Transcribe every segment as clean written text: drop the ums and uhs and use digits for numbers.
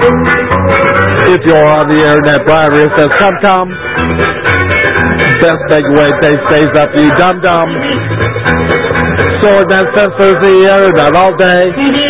If you're on the internet, Brian Real says, come. Best big way they stays up, you dum-dum. Swordman censors the internet all day.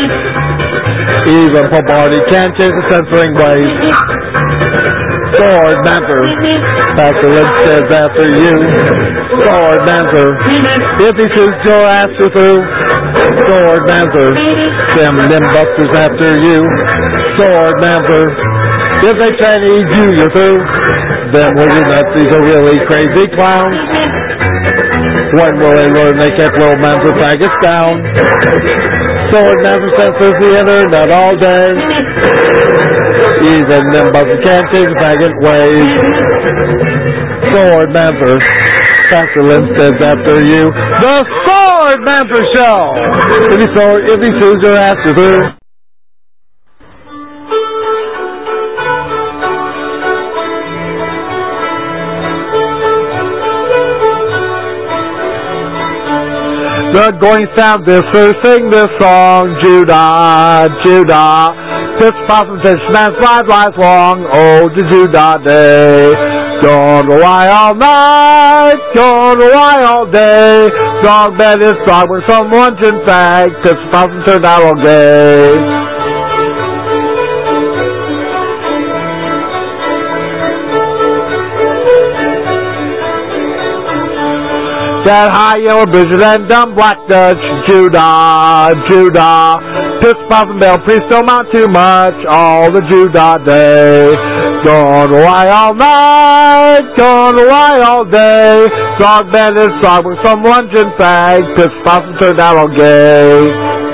Even Poparty can't change the censoring ways. Swordmancer, Pastor Lynch says after you. Swordmancer, if he shoots your ass through. Swordmancer, them limbusters after you. Swordmancer, if they Chinese you're through. Them wizard Nazis are really crazy clowns. When will they learn they can't roll Manzer faggots down? Swordmancer censors the internet all day. Even them buzzers can't change the faggot ways. Swordmancer, Pastor Lynch says after you. The Swordmancer Show! If he sues your ass through. The going sound this sing this song, Judah, Judah. Fist possum fish man 5 lives long, oh the Judah day. Gonna lie all night, gonna lie all day. Dog bed is dog when someone's in fag. Fist possum turned out all gay. That high yellow blizzard and dumb black Dutch, Judah, Judah. Piss, puff, and bell, priest don't mount too much, all the Judah day. Gonna lie all night, gonna lie all day. Dog bandits, dog with some luncheon fag. Piss, puff, and turned out all gay.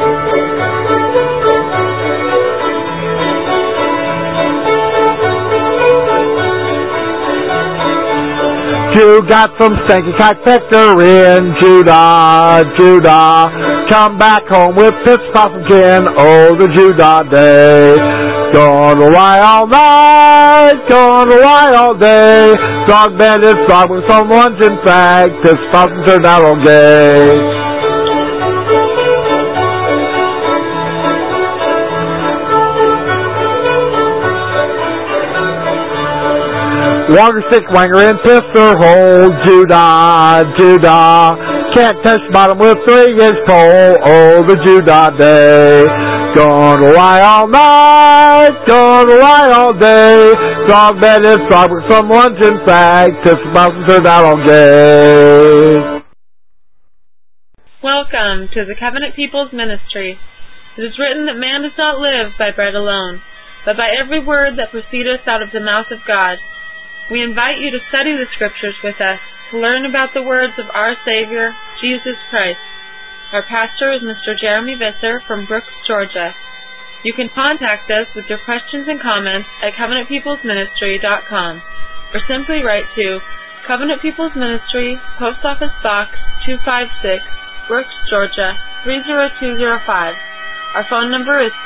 You got some stanky cock pecker in Judah, Judah. Come back home with piss possum kin, oh the Judah day. Gonna lie all night, gonna lie all day. Dog bandits, dog with some luncheon fag. Piss possum turned out all gay. Water stick wanger in pisser hole, Judah, Judah. Can't touch bottom with 3-inch pole, oh the Judah day. Gonna lie all night, gonna lie all day. Dog bandits, dog with some luncheon fag. Piss possum turned out all gay. Welcome to the Covenant People's Ministry. It is written that man does not live by bread alone, but by every word that proceedeth out of the mouth of God. We invite you to study the Scriptures with us, to learn about the words of our Savior, Jesus Christ. Our pastor is Mr. Jeremy Visser from Brooks, Georgia. You can contact us with your questions and comments at covenantpeoplesministry.com, or simply write to Covenant People's Ministry, Post Office Box 256, Brooks, Georgia 30205. Our phone number is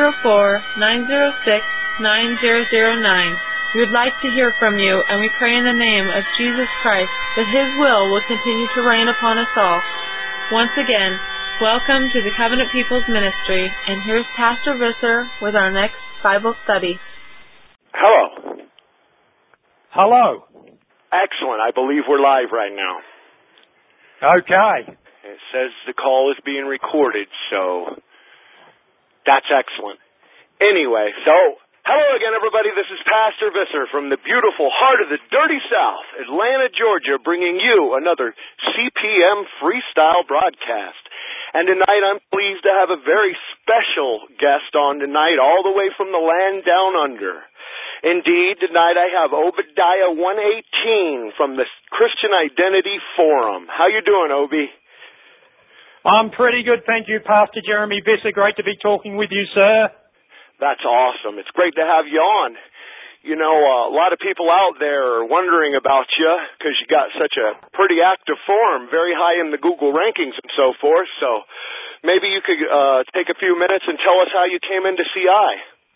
404-906-9009. We would like to hear from you, and we pray in the name of Jesus Christ that His will continue to reign upon us all. Once again, welcome to the Covenant People's Ministry, and here's Pastor Visser with our next Bible study. Hello. Hello. Excellent. I believe we're live right now. Okay. It says the call is being recorded, so that's excellent. Anyway, hello again, everybody. This is Pastor Visser from the beautiful heart of the dirty South, Atlanta, Georgia, bringing you another CPM freestyle broadcast. And tonight I'm pleased to have a very special guest on tonight, all the way from the land down under. Indeed, tonight I have Obadiah 118 from the Christian Identity Forum. How you doing, Obi? I'm pretty good, thank you, Pastor Jeremy Visser. Great to be talking with you, sir. That's awesome. It's great to have you on. You know, a lot of people out there are wondering about you because you got such a pretty active forum, very high in the Google rankings and so forth. So maybe you could take a few minutes and tell us how you came into CI.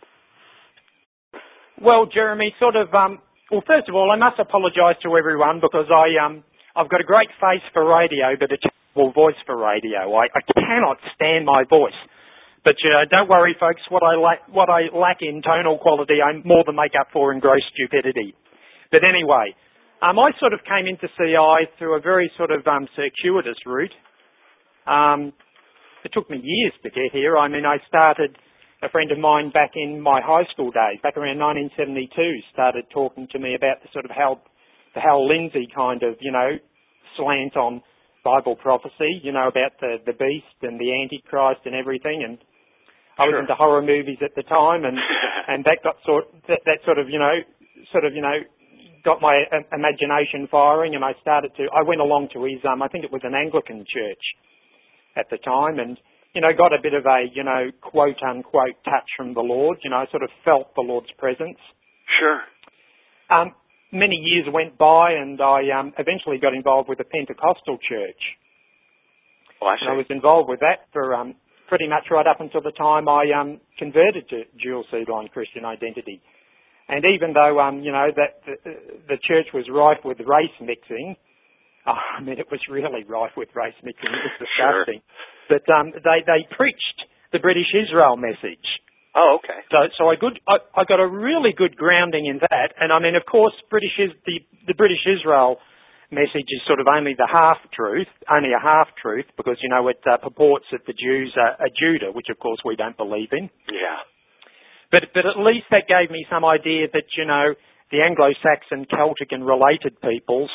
Well, Jeremy, well, first of all, I must apologise to everyone because I've got a great face for radio, but a terrible voice for radio. I cannot stand my voice. But don't worry, folks. What I lack in tonal quality, I more than make up for in gross stupidity. But anyway, I sort of came into CI through a very sort of circuitous route. It took me years to get here. I mean, a friend of mine back in my high school days, back around 1972, started talking to me about the sort of the Hal Lindsey kind of, slant on Bible prophecy, about the beast and the Antichrist and everything. And I was into horror movies at the time, and that got got my imagination firing, and I went along to his, I think it was an Anglican church at the time, and, got a bit of a, quote unquote touch from the Lord, sort of felt the Lord's presence. Sure. Many years went by, and I eventually got involved with a Pentecostal church. Oh, I see. And I was involved with that for pretty much right up until the time I converted to dual seed-line Christian identity. And even though, that the church was rife with race mixing, it was really rife with race mixing. It was disgusting. Sure. But they preached the British Israel message. Oh, okay. So I got a really good grounding in that. And I mean, of course, the British Israel message is sort of only a half-truth, because, it purports that the Jews are Judah, which of course we don't believe in. Yeah. But at least that gave me some idea that, the Anglo-Saxon, Celtic and related peoples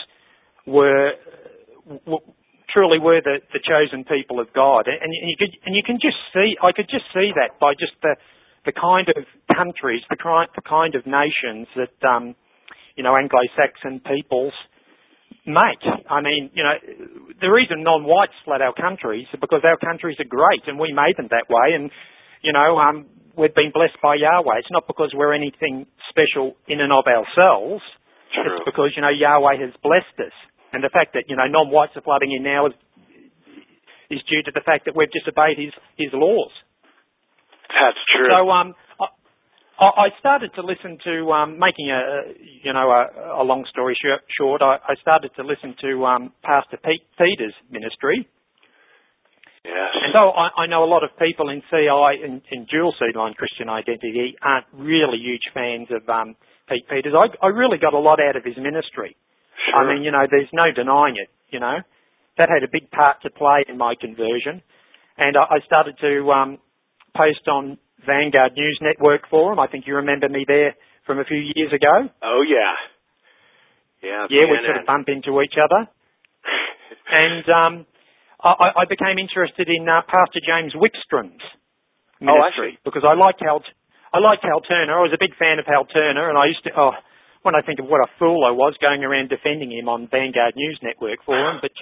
truly were the chosen people of God. And you can just see, I could just see that by just the kind of countries, the kind of nations that, Anglo-Saxon peoples make. I mean, the reason non-whites flood our countries is because our countries are great and we made them that way. And, we've been blessed by Yahweh. It's not because we're anything special in and of ourselves. True. It's because, Yahweh has blessed us. And the fact that, non-whites are flooding in now is due to the fact that we've disobeyed his laws. That's true. So I started to listen to, making a long story short, I started to listen to Pastor Pete Peters' ministry. Yes. And though I know a lot of people in CI, in dual seed-line Christian identity, aren't really huge fans of Pete Peters, I really got a lot out of his ministry. Sure. I mean, there's no denying it, That had a big part to play in my conversion. And I started to post on Vanguard News Network forum. I think you remember me there from a few years ago. Oh, yeah. Yeah, we sort of bump into each other. And I became interested in Pastor James Wickstrom's ministry because I liked Hal Turner. I was a big fan of Hal Turner, and I used to, when I think of what a fool I was going around defending him on Vanguard News Network forum, but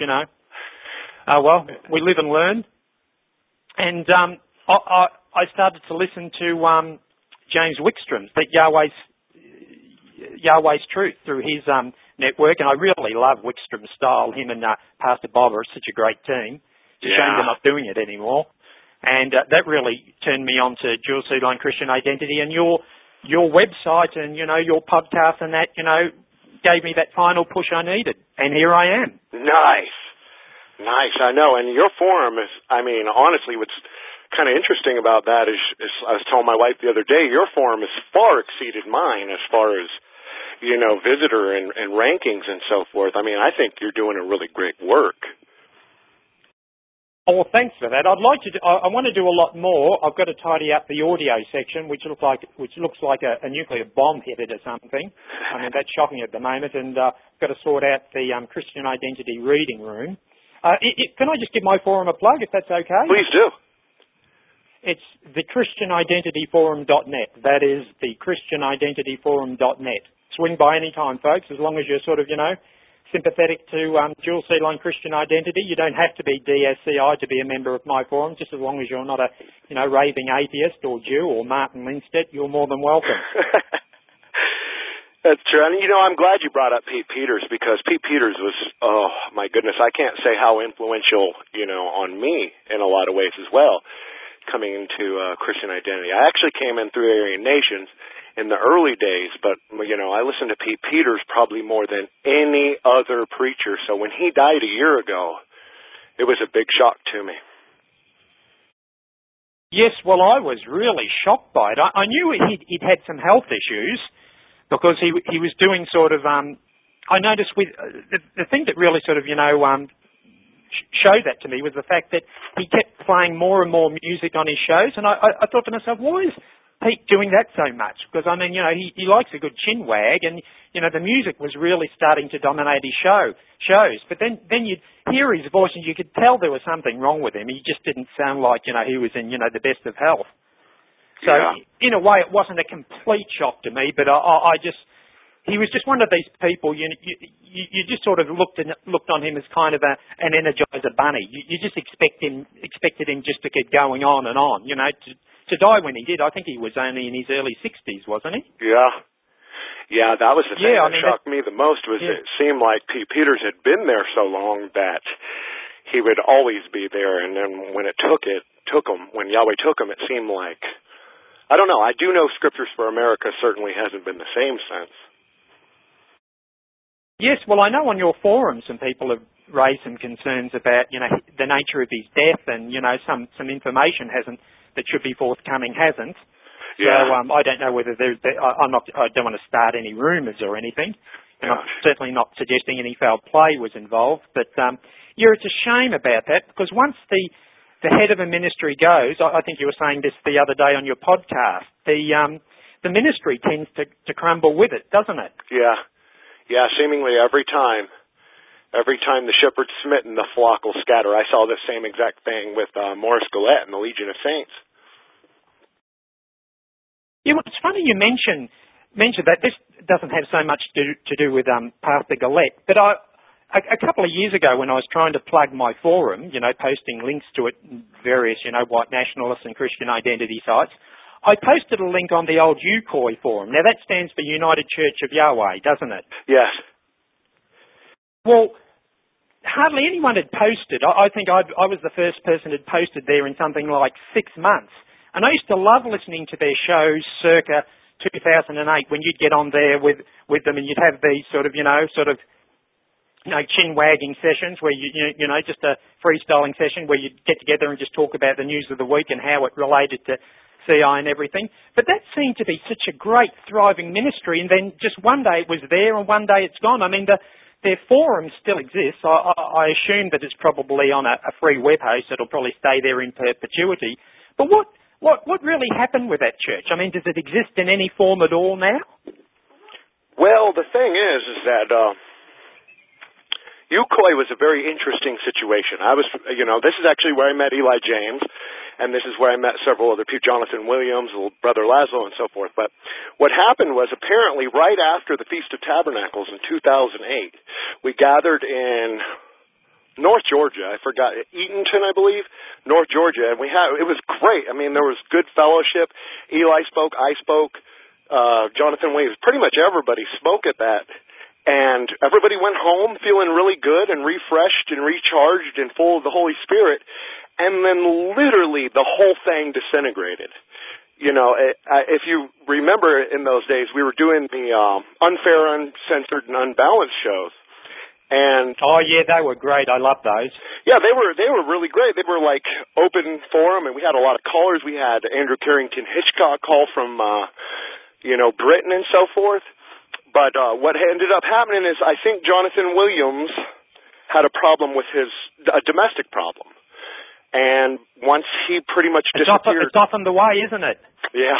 we live and learn. And I started to listen to James Wickstrom's, Yahweh's Truth through his network, and I really love Wickstrom's style. Him and Pastor Bob are such a great team. It's a shame they're not doing it anymore. And that really turned me on to dual seed-line Christian identity, and your website and, your podcast and that, gave me that final push I needed. And here I am. Nice. I know. And your forum is, honestly, what's kind of interesting about that is I was telling my wife the other day, your forum has far exceeded mine as far as, visitor and rankings and so forth. I think you're doing a really great work. Oh, well, thanks for that. I want to do a lot more. I've got to tidy up the audio section, which looks like a nuclear bomb hit it or something. That's shocking at the moment. And I've got to sort out the Christian Identity Reading Room. Can I just give my forum a plug, if that's okay? Please do. It's thechristianidentityforum.net. That is thechristianidentityforum.net. Swing by any time, folks, as long as you're sort of, sympathetic to dual seed-line Christian identity. You don't have to be DSCI to be a member of my forum, just as long as you're not a, raving atheist or Jew or Martin Lindstedt, you're more than welcome. That's true. And, I'm glad you brought up Pete Peters, because Pete Peters was, oh, my goodness, I can't say how influential, on me in a lot of ways as well, coming into Christian identity. I actually came in through Aryan Nations in the early days, but, I listened to Pete Peters probably more than any other preacher. So when he died a year ago, it was a big shock to me. Yes, well, I was really shocked by it. I knew he'd had some health issues because he was doing sort of. I noticed with the thing that really sort of showed that to me was the fact that he kept playing more and more music on his shows, and I thought to myself, why is Pete doing that so much? Because I mean, he likes a good chin wag, and the music was really starting to dominate his shows. But then you'd hear his voice, and you could tell there was something wrong with him. He just didn't sound like he was in the best of health. So in a way, it wasn't a complete shock to me, but he was just one of these people. You just sort of looked on him as kind of an Energizer bunny. You just expected him just to keep going on and on. To die when he did. I think he was only in his early 60s, wasn't he? Yeah, that was the thing that shocked me the most. Was it seemed like Pete Peters had been there so long that he would always be there, and then when when Yahweh took him, it seemed like, I don't know. I do know Scriptures for America certainly hasn't been the same since. Yes, well, I know on your forums some people have raised some concerns about, the nature of his death, and some information that should be forthcoming hasn't. Yeah. So I don't know whether I don't want to start any rumours or anything. And I'm certainly not suggesting any foul play was involved. But it's a shame about that, because once the head of a ministry goes, I think you were saying this the other day on your podcast, the ministry tends to crumble with it, doesn't it? Yeah, seemingly every time the shepherd's smitten, the flock will scatter. I saw the same exact thing with Maurice Gillette and the Legion of Saints. Yeah, well, it's funny you mention that. This doesn't have so much to do with Pastor Gillette, but a couple of years ago when I was trying to plug my forum, posting links to it, various, white nationalist and Christian identity sites, I posted a link on the old UCOI forum. Now, that stands for United Church of Yahweh, doesn't it? Yes. Well, hardly anyone had posted. I think I was the first person who had posted there in something like 6 months. And I used to love listening to their shows circa 2008 when you'd get on there with them and you'd have these sort of chin-wagging sessions where just a freestyling session where you'd get together and just talk about the news of the week and how it related to CI and everything. But that seemed to be such a great, thriving ministry, and then just one day it was there and one day it's gone. I mean, their forum still exists. I assume that it's probably on a free web host. It'll probably stay there in perpetuity. But what really happened with that church? I mean, does it exist in any form at all now? Well, the thing is that UCOI was a very interesting situation. This is actually where I met Eli James, and this is where I met several other people, Jonathan Williams, Brother Laszlo, and so forth. But what happened was apparently right after the Feast of Tabernacles in 2008, we gathered in North Georgia. I forgot, Eatonton, I believe, North Georgia, and it was great. I mean, there was good fellowship. Eli spoke, I spoke, Jonathan Williams, pretty much everybody spoke at that. And everybody went home feeling really good and refreshed and recharged and full of the Holy Spirit. And then literally the whole thing disintegrated. If you remember in those days, we were doing the unfair, uncensored, and unbalanced shows. And oh yeah, they were great. I love those. Yeah, they were really great. They were like open forum, and we had a lot of callers. We had Andrew Carrington Hitchcock call from Britain and so forth. But what ended up happening is I think Jonathan Williams had a problem with a domestic problem. And once he pretty much disappeared... It's often the way, isn't it? Yeah.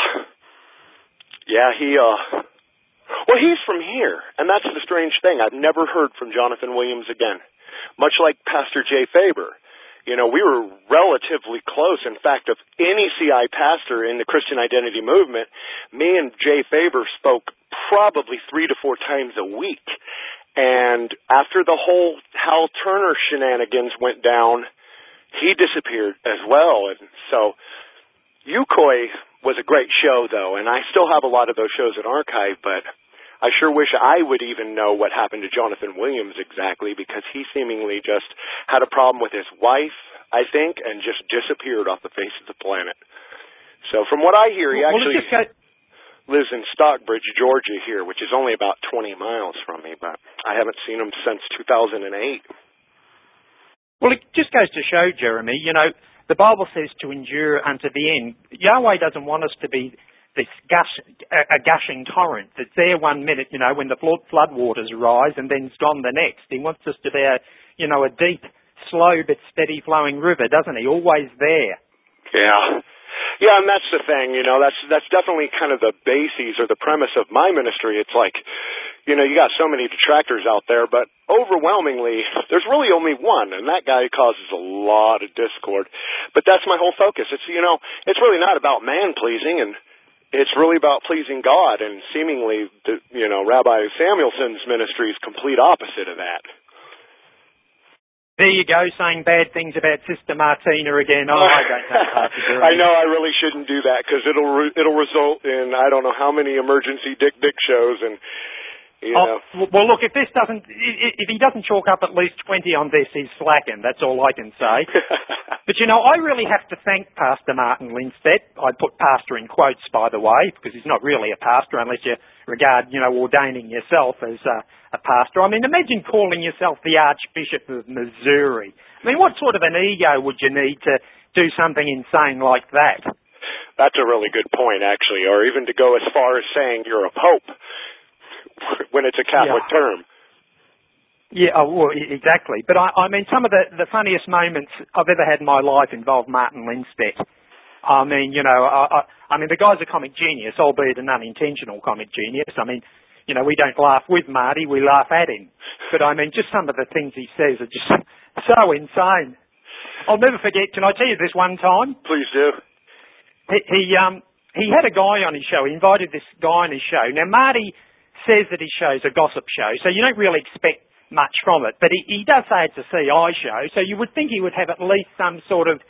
Yeah, well, he's from here, and that's the strange thing. I've never heard from Jonathan Williams again. Much like Pastor Jay Faber. We were relatively close. In fact, of any CI pastor in the Christian Identity Movement, me and Jay Faber spoke probably 3 to 4 times a week. And after the whole Hal Turner shenanigans went down, he disappeared as well. And so UCOI was a great show, though, and I still have a lot of those shows in archive, but I sure wish I would even know what happened to Jonathan Williams exactly, because he seemingly just had a problem with his wife, I think, and just disappeared off the face of the planet. So from what I hear, he actually lives in Stockbridge, Georgia here, which is only about 20 miles from me, but I haven't seen him since 2008. Well, it just goes to show, Jeremy, the Bible says to endure unto the end. Yahweh doesn't want us to be this a gushing torrent that's there one minute, when the flood waters rise, and then it's gone the next. He wants us to be a deep, slow but steady flowing river, doesn't he? Always there. Yeah. Yeah, and that's the thing, that's definitely kind of the basis or the premise of my ministry. It's like, you got so many detractors out there, but overwhelmingly, there's really only one, and that guy causes a lot of discord. But that's my whole focus. It's, it's really not about man-pleasing, and it's really about pleasing God, and seemingly, Rabbi Samuelson's ministry is complete opposite of that. There you go, saying bad things about Sister Martina again. Oh, I don't know. I know I really shouldn't do that because it'll result in I don't know how many emergency Dick shows and Well, look, if he doesn't chalk up at least 20 on this, he's slacking. That's all I can say. But I really have to thank Pastor Martin Lindstedt. I put pastor in quotes, by the way, because he's not really a pastor unless you regard, ordaining yourself as a pastor. I mean, imagine calling yourself the Archbishop of Missouri. I mean, what sort of an ego would you need to do something insane like that? That's a really good point, actually, or even to go as far as saying you're a pope when it's a Catholic term. Yeah, well, exactly. But I mean, some of the funniest moments I've ever had in my life involve Martin Lindstedt. I mean, the guy's a comic genius, albeit an unintentional comic genius. I mean, we don't laugh with Marty, we laugh at him. But I mean, just some of the things he says are just so insane. I'll never forget, can I tell you this one time? Please do. He had a guy on his show, he invited this guy on his show. Now, Marty says that his show's a gossip show, so you don't really expect much from it. But he does say it's a CI show, so you would think he would have at least some sort of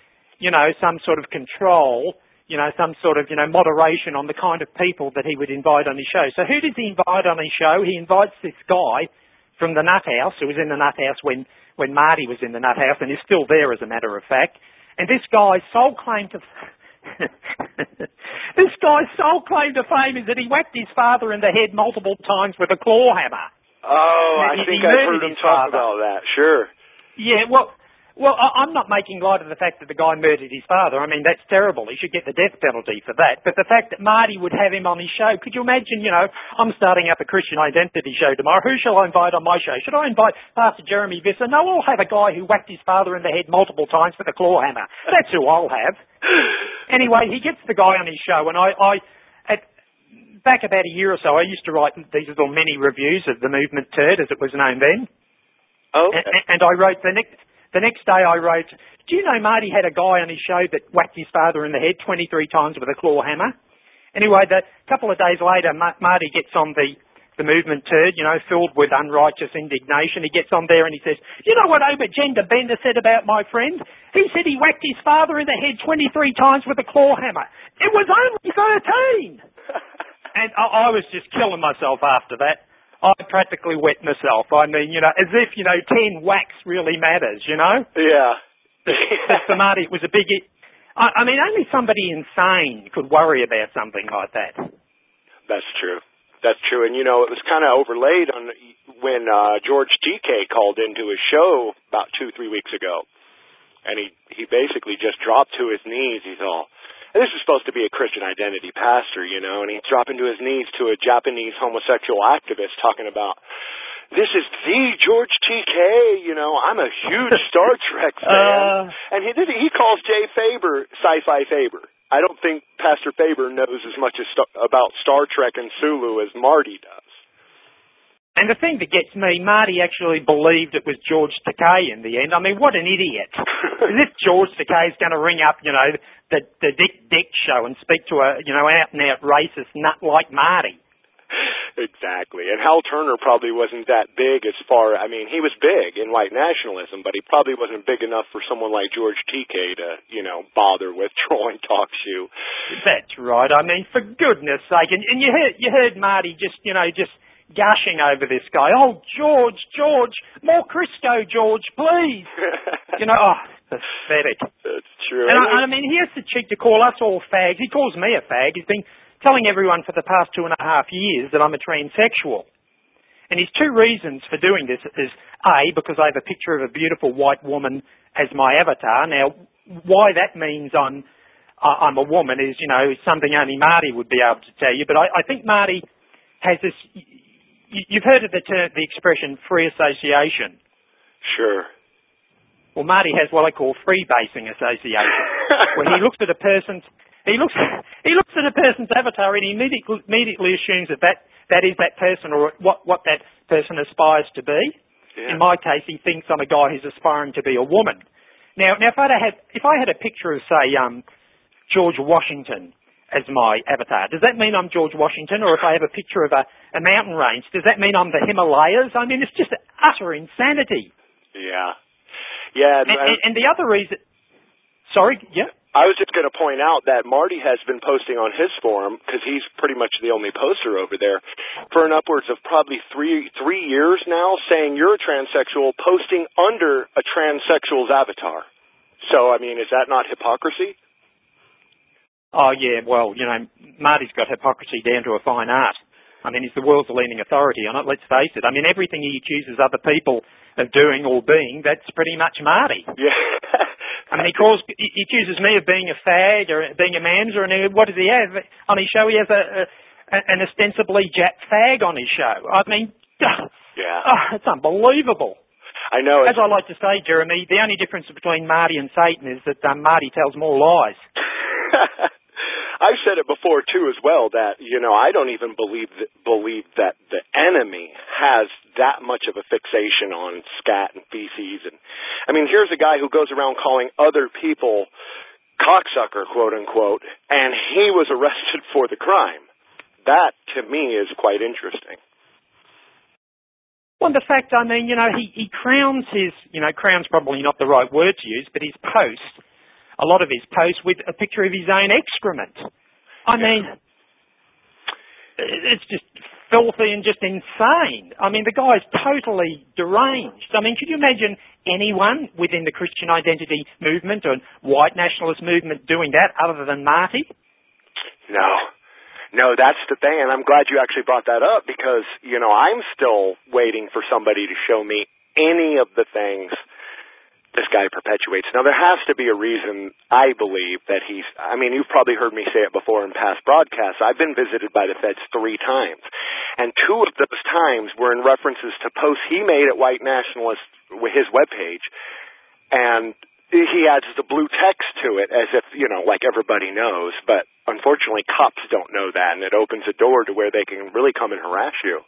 control, some sort of, moderation on the kind of people that he would invite on his show. So who does he invite on his show? He invites this guy from the Nut House, who was in the Nut House when Marty was in the Nut House, and is still there, as a matter of fact. And this guy's sole claim to fame is that he whacked his father in the head multiple times with a claw hammer. Oh, I think I've heard him talk about that. Sure. Yeah, well, I'm not making light of the fact that the guy murdered his father. I mean, that's terrible. He should get the death penalty for that. But the fact that Marty would have him on his show, could you imagine, I'm starting up a Christian Identity show tomorrow. Who shall I invite on my show? Should I invite Pastor Jeremy Visser? No, I'll have a guy who whacked his father in the head multiple times with a claw hammer. That's who I'll have. Anyway, he gets the guy on his show, and back about a year or so, I used to write these little mini reviews of the Movement Turd, as it was known then. Oh. Okay. And I wrote the next day I wrote, do you know Marty had a guy on his show that whacked his father in the head 23 times with a claw hammer? Anyway, a couple of days later, Marty gets on the Movement Turd, filled with unrighteous indignation. He gets on there and he says, you know what Obagenda Bender said about my friend? He said he whacked his father in the head 23 times with a claw hammer. It was only 13! And I was just killing myself after that. I practically wet myself. I mean, as if, 10 whacks really matters, Yeah. But for Marty, it was a big... I mean, only somebody insane could worry about something like that. That's true. That's true. And, it was kind of overlaid on when George TK called into his show about 2-3 weeks ago. And he basically just dropped to his knees. He's all... And this is supposed to be a Christian Identity pastor, and he's dropping to his knees to a Japanese homosexual activist talking about, this is the George TK, I'm a huge Star Trek fan. And he calls Jay Faber Sci-Fi Faber. I don't think Pastor Faber knows as much about Star Trek and Sulu as Marty does. And the thing that gets me, Marty actually believed it was George Takei in the end. I mean, what an idiot. As if George Takei's going to ring up, the Dick show and speak to a, out-and-out racist nut like Marty. Exactly. And Hal Turner probably wasn't that big he was big in white nationalism, but he probably wasn't big enough for someone like George TK to, bother with trolling talk show. That's right. I mean, for goodness sake. And you heard Marty just gushing over this guy. Oh, George, more Crisco, George, please. Pathetic. That's true. And I mean, he has the cheek to call us all fags. He calls me a fag. He's been telling everyone for the past 2.5 years that I'm a transsexual. And his two reasons for doing this is, A, because I have a picture of a beautiful white woman as my avatar. Now, why that means I'm a woman is, is something only Marty would be able to tell you. But I think Marty has this. You've heard of the expression free association. Sure. Well, Marty has what I call free-basing association, where he looks at a person's avatar and he immediately assumes that is that person or what that person aspires to be. Yeah. In my case, he thinks I'm a guy who's aspiring to be a woman. Now, if I had a picture of, say, George Washington as my avatar, does that mean I'm George Washington? Or if I have a picture of a mountain range, does that mean I'm the Himalayas? I mean, it's just utter insanity. Yeah. Yeah. And the other reason... Sorry? Yeah? I was just going to point out that Marty has been posting on his forum, because he's pretty much the only poster over there, for an upwards of probably three years now, saying you're a transsexual, posting under a transsexual's avatar. So, I mean, is that not hypocrisy? Oh, yeah, well, Marty's got hypocrisy down to a fine art. I mean, he's the world's leading authority on it, let's face it. I mean, everything he accuses other people of doing or being, that's pretty much Marty. Yeah. I mean, he accuses me of being a fag or being a mamzer, and what does he have? On his show, he has an ostensibly Jap fag on his show. I mean, it's unbelievable. I know. As I like to say, Jeremy, the only difference between Marty and Satan is that Marty tells more lies. I've said it before, too, as well, that, I don't even believe that the enemy has that much of a fixation on scat and feces. And I mean, here's a guy who goes around calling other people cocksucker, quote unquote, and he was arrested for the crime. That, to me, is quite interesting. Well, the fact, I mean, he crowns crown's probably not the right word to use, but his posts, a lot of his posts with a picture of his own excrement. I mean, it's just filthy and just insane. I mean, the guy's totally deranged. I mean, could you imagine anyone within the Christian identity movement or white nationalist movement doing that other than Marty? No, that's the thing, and I'm glad you actually brought that up because, I'm still waiting for somebody to show me any of the things this guy perpetuates. Now, there has to be a reason, I believe, that you've probably heard me say it before in past broadcasts. I've been visited by the feds 3 times, and 2 of those times were in references to posts he made at White Nationalist with his webpage, and he adds the blue text to it as if, like everybody knows, but unfortunately cops don't know that, and it opens a door to where they can really come and harass you.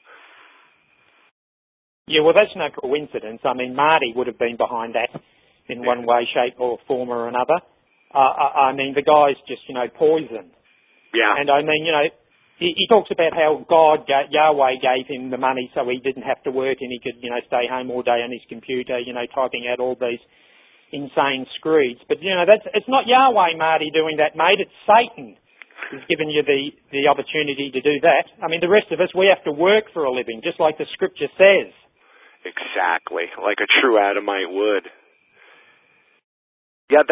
Yeah, well, that's no coincidence. I mean, Marty would have been behind that in one way, shape or form or another. I mean, the guy's just, poison. Yeah. And I mean, he talks about how Yahweh gave him the money so he didn't have to work and he could, stay home all day on his computer, typing out all these insane screeds. But, it's not Yahweh, Marty, doing that, mate. It's Satan who's given you the opportunity to do that. I mean, the rest of us, we have to work for a living, just like the scripture says. Exactly, like a true Adamite would. Yeah,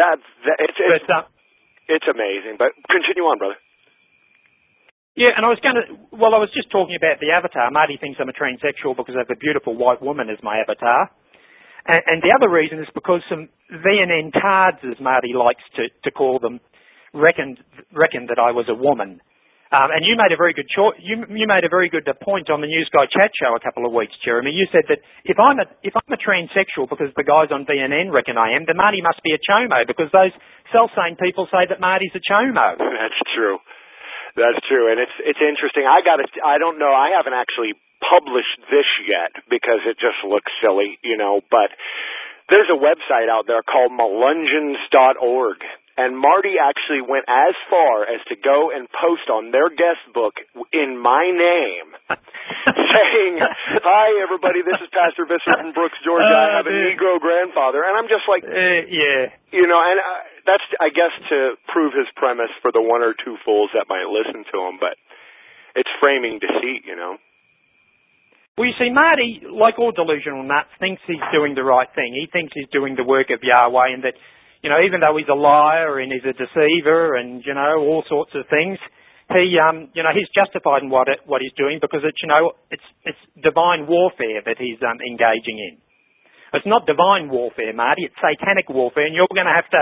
it's amazing. But continue on, brother. Yeah, and I was just talking about the avatar. Marty thinks I'm a transsexual because I have a beautiful white woman as my avatar. And the other reason is because some VNN cards, as Marty likes to call them, reckoned that I was a woman. And you made a very good you made a very good point on the News Guy chat show a couple of weeks, Jeremy. You said that if I'm a transsexual because the guys on VNN reckon I am, then Marty must be a chomo because those self-same people say that Marty's a chomo. That's true. That's true, and it's interesting. I don't know. I haven't actually published this yet because it just looks silly, But there's a website out there called Melungeons.org. And Marty actually went as far as to go and post on their guest book in my name, saying, "Hi, everybody, this is Pastor Visser from Brooks, Georgia. I have a Negro grandfather." And I'm just like, yeah. And that's, I guess, to prove his premise for the 1 or 2 fools that might listen to him. But it's framing deceit, Well, you see, Marty, like all delusional nuts, thinks he's doing the right thing. He thinks he's doing the work of Yahweh and that, even though he's a liar and he's a deceiver and, all sorts of things, he's justified in what he's doing because it's divine warfare that he's engaging in. It's not divine warfare, Marty. It's satanic warfare, and you're going to have to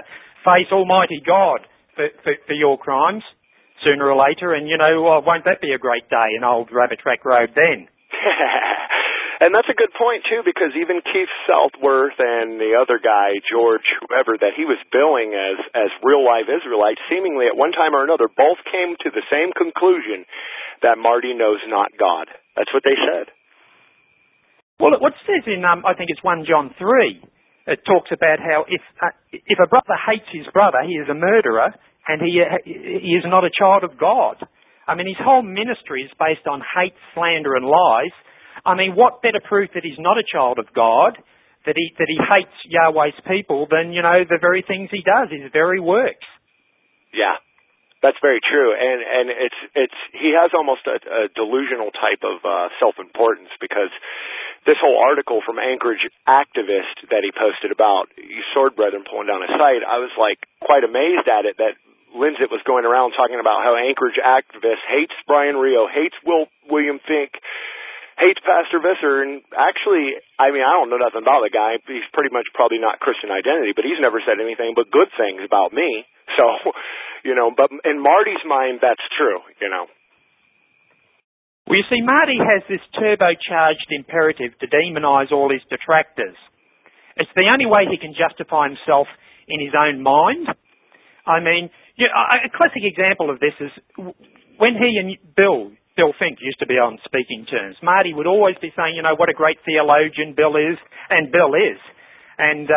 face Almighty God for your crimes sooner or later, and, won't that be a great day in old Rabbit Track Road then? And that's a good point, too, because even Keith Southworth and the other guy, George, whoever, that he was billing as real-life Israelites, seemingly at one time or another, both came to the same conclusion that Marty knows not God. That's what they said. Well, what it says in, I think it's 1 John 3, it talks about how if a brother hates his brother, he is a murderer, and he is not a child of God. I mean, his whole ministry is based on hate, slander, and lies. I mean, what better proof that he's not a child of God, that he hates Yahweh's people than, the very things he does, his very works. Yeah, that's very true. And it's he has almost a delusional type of self-importance, because this whole article from Anchorage Activist that he posted about Sword Brethren pulling down his site, I was like quite amazed at it that Lindsay was going around talking about how Anchorage Activist hates Brian Rio, hates William Fink, hates Pastor Visser, and actually, I mean, I don't know nothing about the guy. He's pretty much probably not Christian identity, but he's never said anything but good things about me. So, but in Marty's mind, that's true, Well, you see, Marty has this turbocharged imperative to demonize all his detractors. It's the only way he can justify himself in his own mind. I mean, a classic example of this is when he and Bill Fink used to be on speaking terms. Marty would always be saying, what a great theologian Bill is, and Bill is. And,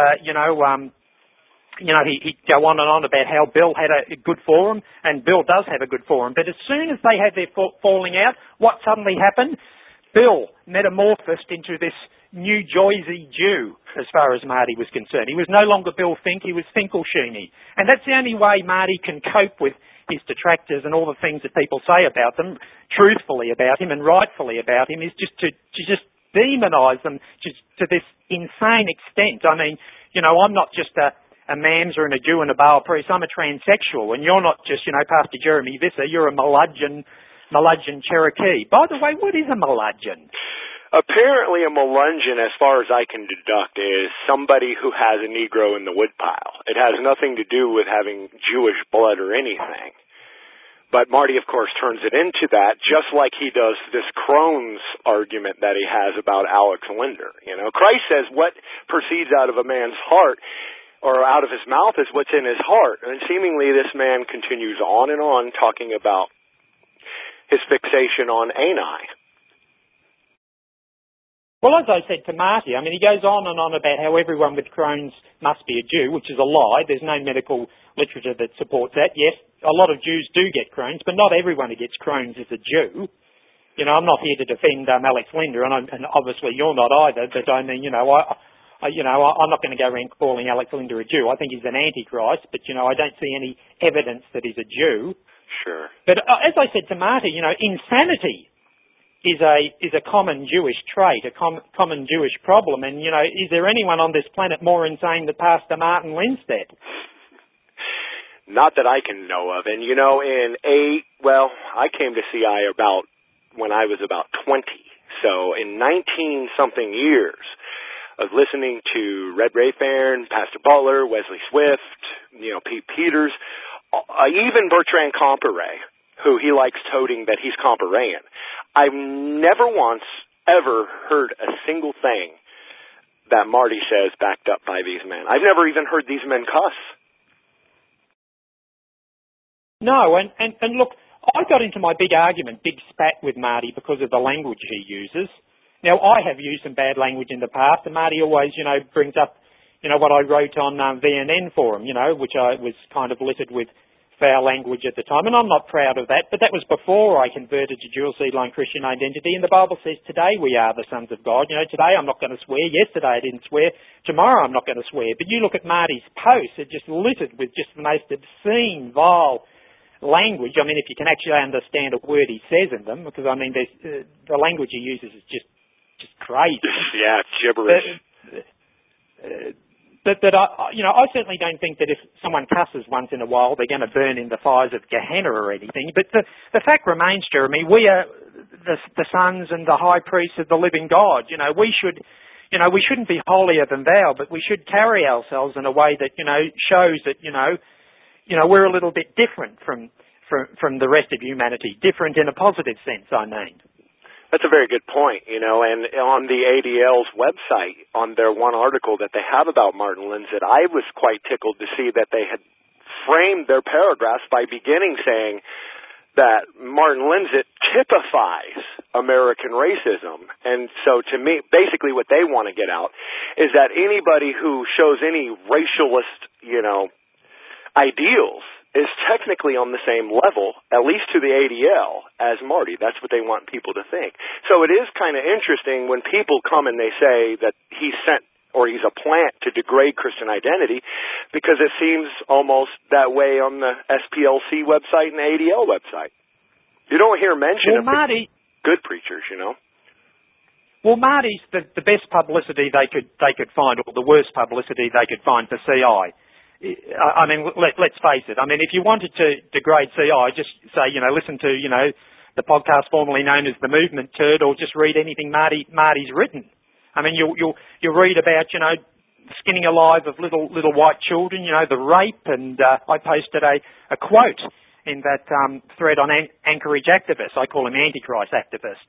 he'd go on and on about how Bill had a good forum, and Bill does have a good forum. But as soon as they had their falling out, what suddenly happened? Bill metamorphosed into this New Jersey Jew, as far as Marty was concerned. He was no longer Bill Fink, he was Finkelsteiny. And that's the only way Marty can cope with his detractors and all the things that people say about them, truthfully about him and rightfully about him, is just to just demonise them to this insane extent. I mean, I'm not just a Mamzer and a Jew and a Baal priest. I'm a transsexual, and you're not just, Pastor Jeremy Visser. You're a Meludgeon Cherokee. By the way, what is a Meludgeon? Apparently a Melungeon, as far as I can deduct, is somebody who has a Negro in the woodpile. It has nothing to do with having Jewish blood or anything. But Marty, of course, turns it into that, just like he does this Crohn's argument that he has about Alex Linder. Christ says what proceeds out of a man's heart or out of his mouth is what's in his heart. And seemingly this man continues on and on talking about his fixation on Ani. Well, as I said to Marty, I mean, he goes on and on about how everyone with Crohn's must be a Jew, which is a lie. There's no medical literature that supports that. Yes, a lot of Jews do get Crohn's, but not everyone who gets Crohn's is a Jew. I'm not here to defend Alex Linder, and obviously you're not either, but I mean, I'm not going to go around calling Alex Linder a Jew. I think he's an antichrist, but, I don't see any evidence that he's a Jew. Sure. But as I said to Marty, insanity is a common Jewish trait, a common Jewish problem. And, is there anyone on this planet more insane than Pastor Martin Lindstedt? Not that I can know of. And, I came to CI when I was about 20. So in 19-something years of listening to Red Rayfarn, Pastor Butler, Wesley Swift, Pete Peters, even Bertrand Comparet, who he likes toting that he's Comparean. I've never once ever heard a single thing that Marty says backed up by these men. I've never even heard these men cuss. No, and look, I got into my big spat with Marty because of the language he uses. Now, I have used some bad language in the past, and Marty always, brings up, what I wrote on VNN forum, which I was kind of littered with foul language at the time, and I'm not proud of that, but that was before I converted to dual seed line Christian identity, and the Bible says today we are the sons of God. Today I'm not going to swear, yesterday I didn't swear, tomorrow I'm not going to swear, but you look at Marty's posts, they're just littered with just the most obscene, vile language. I mean, if you can actually understand a word he says in them, because I mean, the language he uses is just crazy. Yeah, gibberish. But I certainly don't think that if someone cusses once in a while, they're going to burn in the fires of Gehenna or anything. But the fact remains, Jeremy, we are the sons and the high priests of the living God. We should we shouldn't be holier than thou, but we should carry ourselves in a way that, shows that, we're a little bit different from the rest of humanity. Different in a positive sense, I mean. That's a very good point, and on the ADL's website, on their one article that they have about Martin Lindset, I was quite tickled to see that they had framed their paragraphs by beginning saying that Martin Lindset typifies American racism. And so to me, basically what they want to get out is that anybody who shows any racialist, ideals is technically on the same level, at least to the ADL, as Marty. That's what they want people to think. So it is kind of interesting when people come and they say that he's sent or he's a plant to degrade Christian identity, because it seems almost that way on the SPLC website and the ADL website. You don't hear mention of Marty, good preachers, Well, Marty's the best publicity they could find, or the worst publicity they could find for CI. I mean, let's face it. I mean, if you wanted to degrade CI, just say, listen to, the podcast formerly known as The Movement Turd, or just read anything Marty's written. I mean, you'll read about, skinning alive of little white children, the rape, and I posted a quote in that thread on Anchorage activists. I call him Antichrist activist.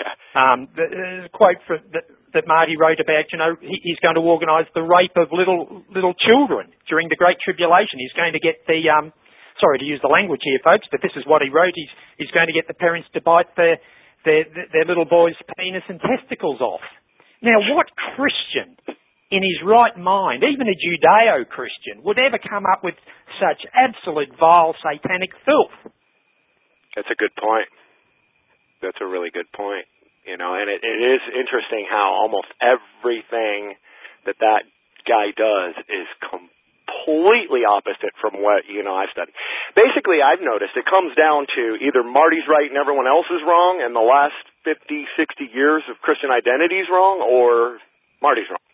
The quote that Marty wrote about, he's going to organise the rape of little children during the Great Tribulation. He's going to get the, sorry to use the language here, folks, but this is what he wrote. He's going to get the parents to bite their little boys' penis and testicles off. Now, what Christian in his right mind, even a Judeo-Christian, would ever come up with such absolute vile satanic filth? That's a good point. That's a really good point. And it is interesting how almost everything that guy does is completely opposite from what, I've studied. Basically, I've noticed it comes down to either Marty's right and everyone else is wrong, and the last 50, 60 years of Christian identity is wrong, or Marty's wrong.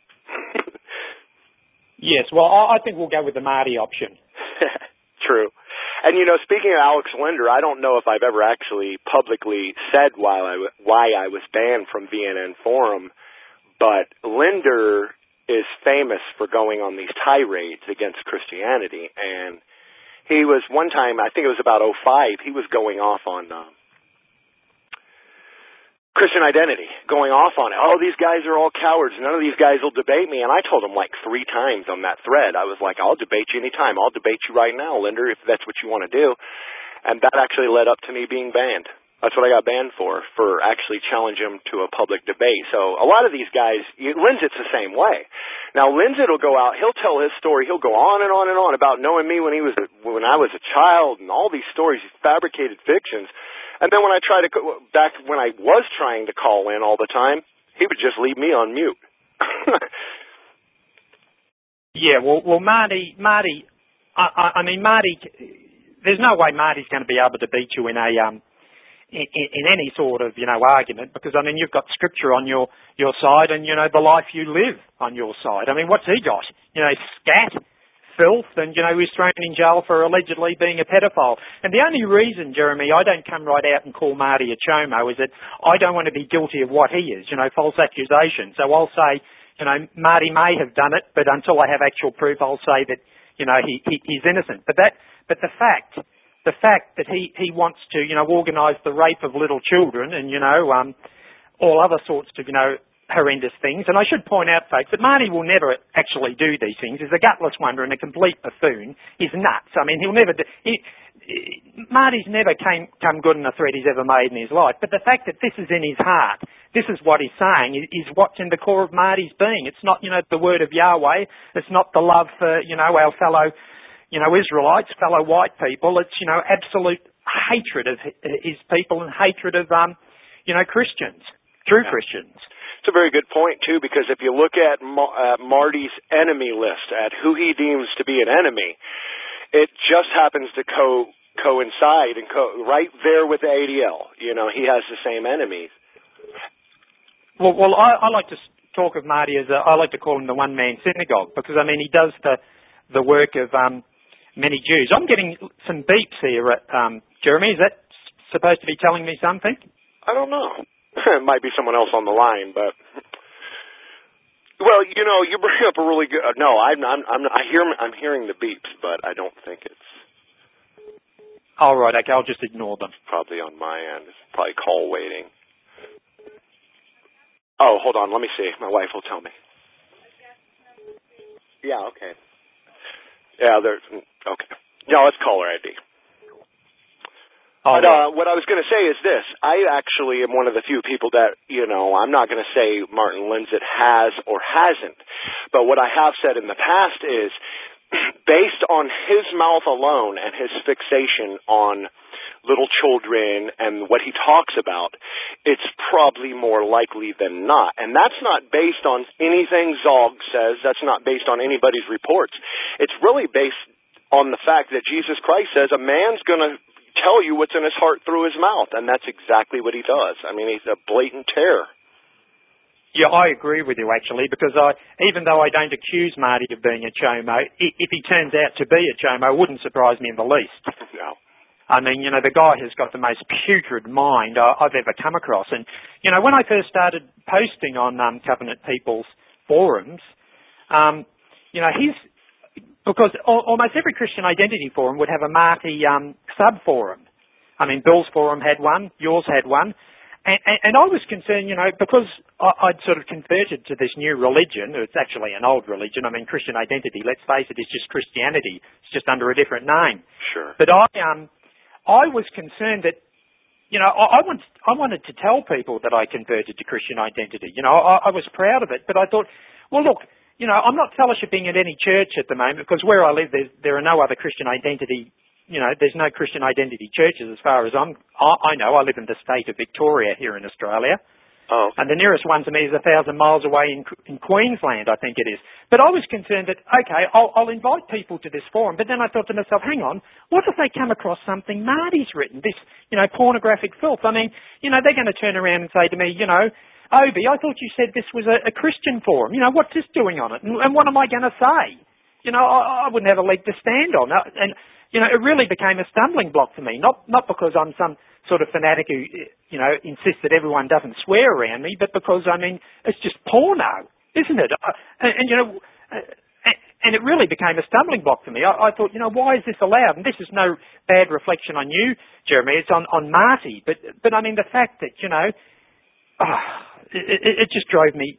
Yes, well, I think we'll go with the Marty option. True. And, speaking of Alex Linder, I don't know if I've ever actually publicly said why I was banned from VNN Forum, but Linder is famous for going on these tirades against Christianity. And he was one time, I think it was about 2005, he was going off on Christian identity, going off on it. Oh, these guys are all cowards. None of these guys will debate me. And I told him like 3 times on that thread. I was like, I'll debate you anytime. I'll debate you right now, Linder, if that's what you want to do. And that actually led up to me being banned. That's what I got banned for actually challenging him to a public debate. So a lot of these guys, Lindset's the same way. Now, Lindset will go out, he'll tell his story, he'll go on and on and on about knowing me when I was a child and all these stories, these fabricated fictions. And then when I was trying to call in all the time, he would just leave me on mute. Yeah, well, Marty, I mean, Marty, there's no way Marty's going to be able to beat you in any sort of, argument, because, I mean, you've got scripture on your side and, the life you live on your side. I mean, what's he got? Scat, filth, and, he's thrown in jail for allegedly being a pedophile. And the only reason, Jeremy, I don't come right out and call Marty a chomo is that I don't want to be guilty of what he is, false accusation. So I'll say, Marty may have done it, but until I have actual proof, I'll say that, he's innocent. But the fact that he wants to, organise the rape of little children and, all other sorts of, horrendous things. And I should point out, folks, that Marty will never actually do these things. He's a gutless wonder and a complete buffoon. He's nuts. I mean, he'll never... Marty's never come good in a thread he's ever made in his life. But the fact that this is in his heart, this is what he's saying, is what's in the core of Marty's being. It's not, the word of Yahweh. It's not the love for, our fellow... Israelites, fellow white people. It's, absolute hatred of his people and hatred of, Christians, true Christians. It's a very good point, too, because if you look at Marty's enemy list, at who he deems to be an enemy, it just happens to coincide and right there with the ADL. He has the same enemies. Well, I like to talk of Marty as I like to call him the one-man synagogue, because, I mean, he does the work of many Jews. I'm getting some beeps here, Jeremy. Is that supposed to be telling me something? I don't know. It might be someone else on the line, but Well, you know, you bring up a really good. No, I'm hearing the beeps, but I don't think it's. All right, okay, I'll just ignore them. Probably on my end. It's probably call waiting. Oh, hold on. Let me see. My wife will tell me. Yeah. Okay. Yeah. There's. Okay. No, it's caller ID. But what I was going to say is this. I actually am one of the few people that, you know, I'm not going to say Martin Lindstedt has or hasn't. But what I have said in the past is, based on his mouth alone and his fixation on little children and what he talks about, it's probably more likely than not. And that's not based on anything Zog says. That's not based on anybody's reports. It's really based on the fact that Jesus Christ says a man's going to tell you what's in his heart through his mouth, and that's exactly what he does. I mean, he's a blatant terror. Yeah, I agree with you, actually, because even though I don't accuse Marty of being a chomo, if he turns out to be a chomo, it wouldn't surprise me in the least. No. I mean, you know, the guy has got the most putrid mind I've ever come across. And, you know, when I first started posting on Covenant People's forums, you know, because almost every Christian Identity forum would have a Marty sub-forum. I mean, Bill's forum had one, yours had one. And I was concerned, you know, because I'd sort of converted to this new religion. It's actually an old religion. I mean, Christian Identity, let's face it, is just Christianity. It's just under a different name. Sure. But I was concerned that, you know, I wanted to tell people that I converted to Christian Identity. You know, I was proud of it, but I thought, well, look, you know, I'm not fellowshipping at any church at the moment because where I live, there are no other Christian Identity. You know, there's no Christian Identity churches as far as I know. I live in the state of Victoria here in Australia. Oh. And the nearest one to me is 1,000 miles away in Queensland, I think it is. But I was concerned that, okay, I'll invite people to this forum, but then I thought to myself, hang on, what if they come across something Marty's written, this, you know, pornographic filth? I mean, you know, they're going to turn around and say to me, you know, Obi, I thought you said this was a Christian forum. You know, what's this doing on it? And what am I going to say? You know, I wouldn't have a leg to stand on. And, you know, it really became a stumbling block for me, not because I'm some sort of fanatic who, you know, insists that everyone doesn't swear around me, but because, I mean, it's just porno, isn't it? And you know, and it really became a stumbling block for me. I thought, you know, why is this allowed? And this is no bad reflection on you, Jeremy. It's on Marty. But I mean, the fact that, you know, it just drove me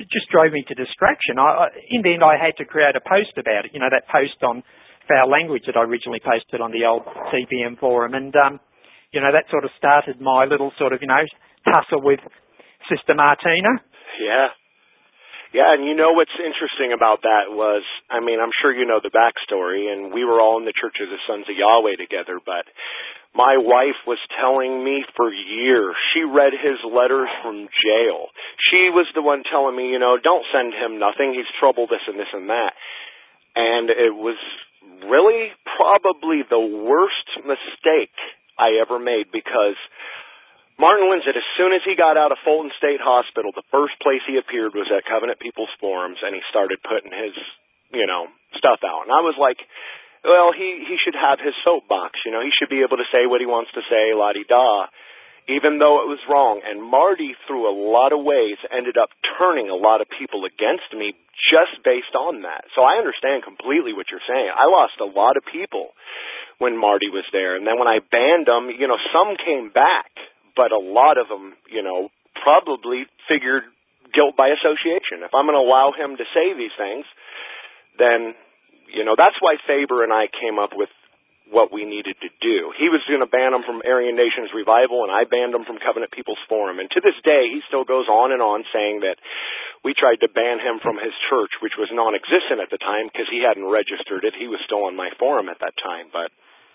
to distraction. In the end, I had to create a post about it. You know, that post on foul language that I originally posted on the old TPM forum, and you know, that sort of started my little sort of, you know, tussle with Sister Martina. Yeah. Yeah, and you know what's interesting about that was, I mean, I'm sure you know the backstory, and we were all in the Church of the Sons of Yahweh together, but my wife was telling me for years, she read his letters from jail. She was the one telling me, you know, don't send him nothing, he's trouble, this and this and that. And it was really probably the worst mistake I ever made, because Martin Lindstedt, as soon as he got out of Fulton State Hospital, the first place he appeared was at Covenant People's Forums, and he started putting his, you know, stuff out. And I was like, well, he should have his soapbox, you know, he should be able to say what he wants to say, la-di-da, even though it was wrong. And Marty, through a lot of ways, ended up turning a lot of people against me just based on that. So I understand completely what you're saying. I lost a lot of people when Marty was there. And then when I banned them, you know, some came back, but a lot of them, you know, probably figured guilt by association. If I'm going to allow him to say these things, then, you know, that's why Faber and I came up with what we needed to do. He was going to ban him from Aryan Nations Revival, and I banned him from Covenant People's Forum. And to this day, he still goes on and on saying that we tried to ban him from his church, which was non-existent at the time because he hadn't registered it. He was still on my forum at that time. But,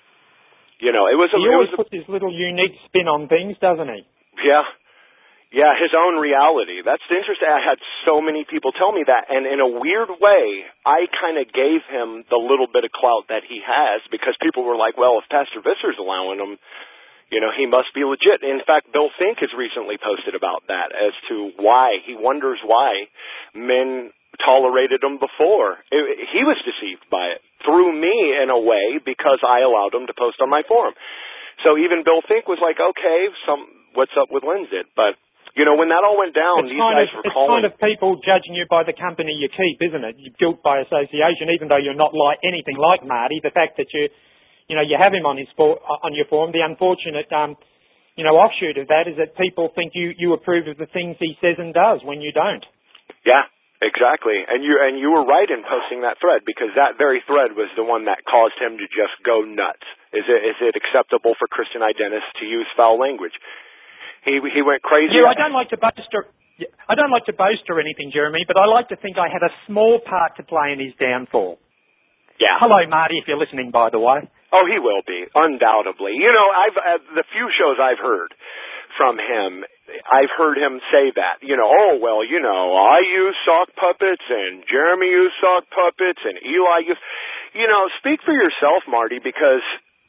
you know, he always puts his little unique spin on things, doesn't he? Yeah. Yeah, his own reality. That's interesting. I had so many people tell me that, and in a weird way, I kind of gave him the little bit of clout that he has, because people were like, well, if Pastor Visser's allowing him, you know, he must be legit. In fact, Bill Fink has recently posted about that as to why. He wonders why men tolerated him before. He was deceived by it, through me in a way, because I allowed him to post on my forum. So even Bill Fink was like, okay, what's up with Lindstedt? But You know, when that all went down, these guys were calling. It's kind of people judging you by the company you keep, isn't it? You're guilt by association, even though you're not like anything like Marty. The fact that you have him on your forum, the unfortunate, offshoot of that is that people think you approve of the things he says and does when you don't. Yeah. Exactly, and you were right in posting that thread, because that very thread was the one that caused him to just go nuts. Is it acceptable for Christian identists to use foul language? He went crazy. Yeah, I don't like to boast or anything, Jeremy, but I like to think I had a small part to play in his downfall. Yeah. Hello, Marty, if you're listening, by the way. Oh, he will be, undoubtedly. You know, the few shows I've heard from him, I've heard him say that, I use sock puppets and Jeremy used sock puppets and Eli used, speak for yourself, Marty, because,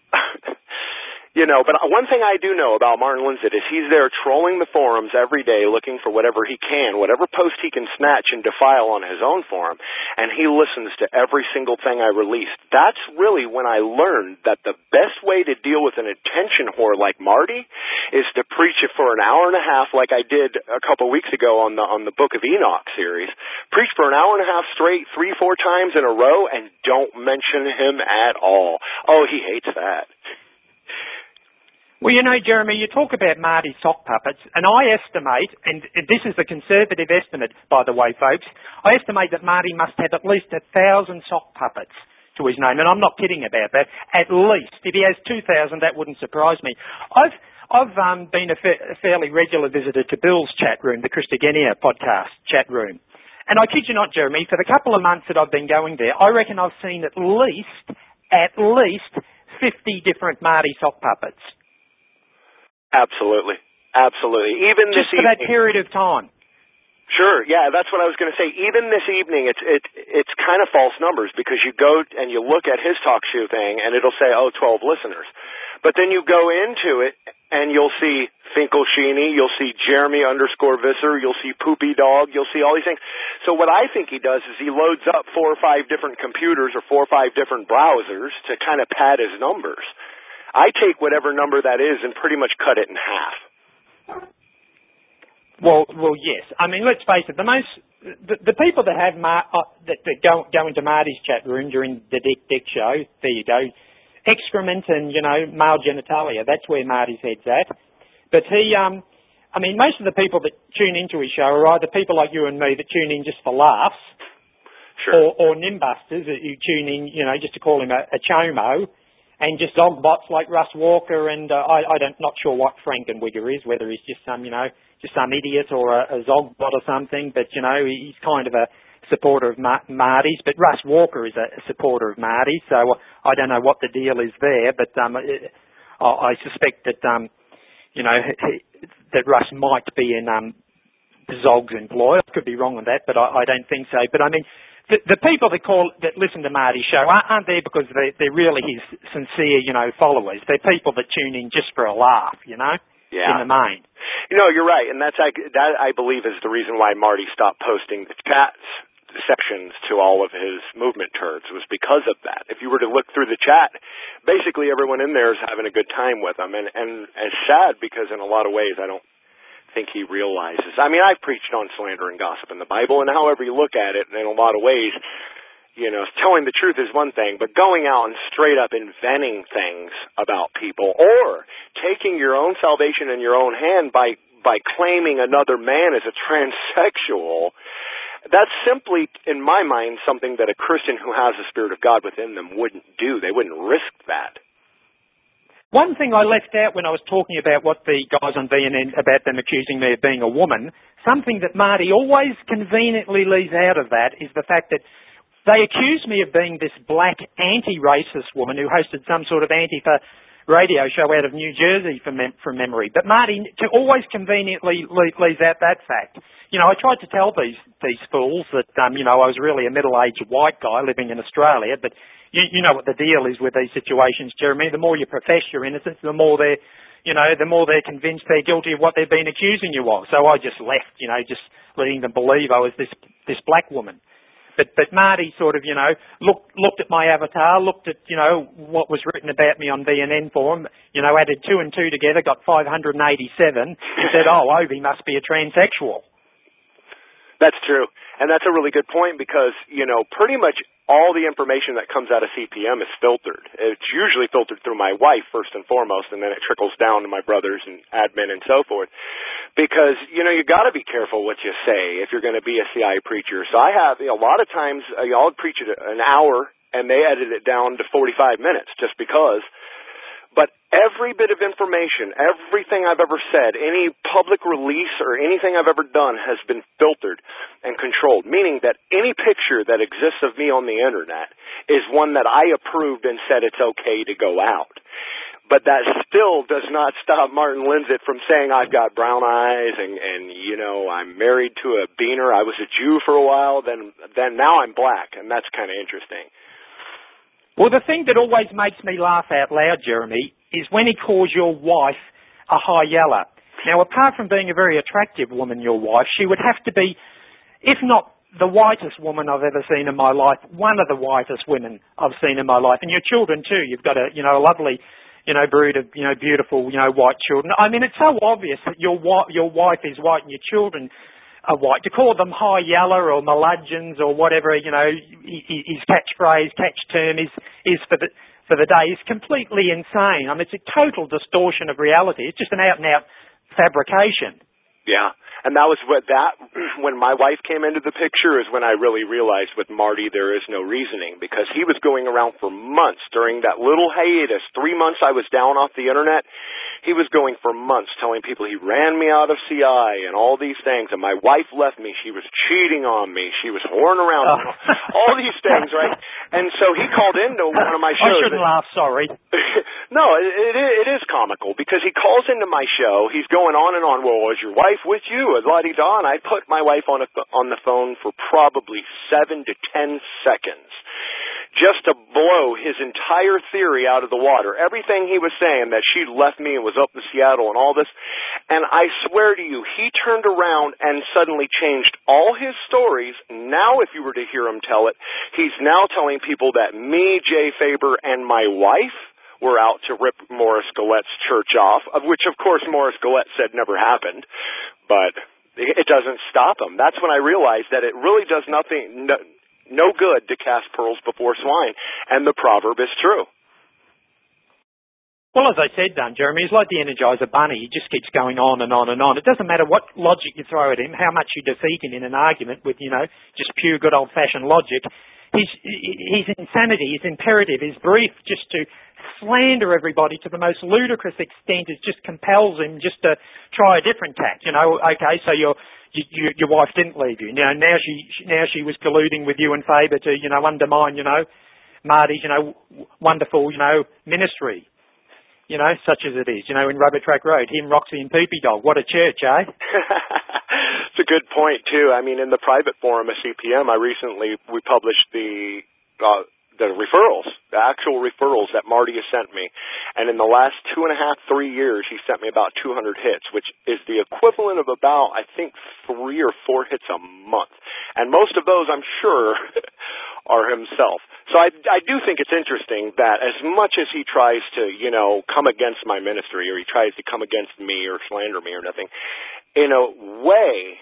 but one thing I do know about Martin Lindstedt is he's there trolling the forums every day looking for whatever he can, whatever post he can snatch and defile on his own forum, and he listens to every single thing I release. That's really when I learned that the best way to deal with an attention whore like Marty is to preach it for an hour and a half, like I did a couple weeks ago on the Book of Enoch series. Preach for an hour and a half straight, 3-4 times in a row, and don't mention him at all. Oh, he hates that. Well, Jeremy, you talk about Marty's sock puppets, and I estimate, and this is the conservative estimate, by the way, folks, I estimate that Marty must have at least 1,000 sock puppets to his name, and I'm not kidding about that, at least. If he has 2,000, that wouldn't surprise me. I've been a fairly regular visitor to Bill's chat room, the Christogenea podcast chat room. And I kid you not, Jeremy, for the couple of months that I've been going there, I reckon I've seen at least 50 different Marty sock puppets. Absolutely. Even just for that period of time. Sure, yeah, that's what I was going to say. Even this evening, it's kind of false numbers, because you go and you look at his talk show thing, and it'll say, 12 listeners. But then you go into it, and you'll see Finkelshini, you'll see Jeremy_Visser, you'll see Poopy Dog, you'll see all these things. So what I think he does is he loads up 4 or 5 different computers or 4 or 5 different browsers to kind of pad his numbers. I take whatever number that is and pretty much cut it in half. Well, yes. I mean, let's face it. The people that have that go into Marty's chat room during the Dick show, there you go, excrement and male genitalia. That's where Marty's head's at. But most of the people that tune into his show are either people like you and me that tune in just for laughs, sure, or nimbusters who tune in, just to call him a chomo. And just dogbots like Russ Walker, and I'm not sure what Frankenwigger is, whether he's just some idiot or a zogbot or something. But he's kind of a supporter of Marty's. But Russ Walker is a supporter of Marty's, so I don't know what the deal is there. But I suspect that that Russ might be in Zog's employ. I could be wrong on that, but I don't think so. But I mean, the people that listen to Marty's show aren't there because they're really his sincere, followers. They're people that tune in just for a laugh, Yeah. In the main. You're right, and that I believe is the reason why Marty stopped posting the chat sections to all of his movement turds, was because of that. If you were to look through the chat, basically everyone in there is having a good time with him, and it's sad because in a lot of ways I don't think he realizes. I mean, I've preached on slander and gossip in the Bible, and however you look at it, in a lot of ways, telling the truth is one thing, but going out and straight up inventing things about people, or taking your own salvation in your own hand by claiming another man as a transsexual, that's simply, in my mind, something that a Christian who has the Spirit of God within them wouldn't do. They wouldn't risk that. One thing I left out when I was talking about what the guys on BNN, about them accusing me of being a woman, something that Marty always conveniently leaves out of that is the fact that they accuse me of being this black anti-racist woman who hosted some sort of Antifa radio show out of New Jersey from memory. But Marty always conveniently leaves out that fact. I tried to tell these fools that, I was really a middle-aged white guy living in Australia, but you know what the deal is with these situations, Jeremy. The more you profess your innocence, the more they're convinced they're guilty of what they've been accusing you of. So I just left, just letting them believe I was this black woman. But Marty sort of, looked at my avatar, looked at, what was written about me on VNN forum, added 2 and 2 together, got 587, and said, oh, Ovi must be a transsexual. That's true. And that's a really good point because, pretty much all the information that comes out of CPM is filtered. It's usually filtered through my wife first and foremost, and then it trickles down to my brothers and admin and so forth. Because, you got to be careful what you say if you're going to be a CI preacher. So I have, a lot of times, I'll preach it an hour, and they edit it down to 45 minutes just because. But every bit of information, everything I've ever said, any public release or anything I've ever done has been filtered and controlled, meaning that any picture that exists of me on the Internet is one that I approved and said it's okay to go out. But that still does not stop Martin Lindsay from saying I've got brown eyes and I'm married to a beaner. I was a Jew for a while, then now I'm black, and that's kind of interesting. Well, the thing that always makes me laugh out loud, Jeremy, is when he calls your wife a high yeller. Now, apart from being a very attractive woman, your wife, she would have to be, if not the whitest woman I've ever seen in my life, one of the whitest women I've seen in my life. And your children, too. You've got a lovely, brood of, beautiful, white children. I mean, it's so obvious that your wife is white and your children are white. To call them high yeller or meludgeons or whatever, his catchphrase, catch term is for the day is completely insane. I mean, it's a total distortion of reality. It's just an out-and-out fabrication. Yeah. And that was when my wife came into the picture is when I really realized with Marty there is no reasoning, because he was going around for months during that little hiatus, 3 months I was down off the Internet. He was going for months telling people he ran me out of CI and all these things, and my wife left me. She was cheating on me. She was whoring around. All these things, right? And so he called into one of my shows. I shouldn't laugh, sorry. No, it is comical, because he calls into my show. He's going on and on. Well, is your wife with you? La-di-da. And I put my wife on the phone for probably 7 to 10 seconds just to blow his entire theory out of the water. Everything he was saying, that she left me and was up in Seattle and all this. And I swear to you, he turned around and suddenly changed all his stories. Now, if you were to hear him tell it, he's now telling people that me, Jay Faber, and my wife were out to rip Morris Galette's church off, of which, of course, Morris Galette said never happened. But it doesn't stop him. That's when I realized that it really does nothing, no good to cast pearls before swine. And the proverb is true. Well, as I said, Jeremy, he's like the Energizer Bunny. He just keeps going on and on and on. It doesn't matter what logic you throw at him, how much you defeat him in an argument with, just pure good old-fashioned logic. His insanity, his imperative, his brief just to slander everybody to the most ludicrous extent just compels him just to try a different tack. Okay, so your wife didn't leave you. Now she was colluding with you and Faber to, undermine, Marty's, wonderful, ministry. Such as it is, in Rubber Track Road. Him, Roxy and Poopy Dog. What a church, eh? It's a good point, too. I mean, in the private forum of CPM, we published the referrals, the actual referrals that Marty has sent me. And in the last 2.5, 3 years, he sent me about 200 hits, which is the equivalent of about, I think, 3 or 4 hits a month. And most of those, I'm sure, are himself. So I do think it's interesting that as much as he tries to, come against my ministry, or he tries to come against me or slander me or nothing, in a way,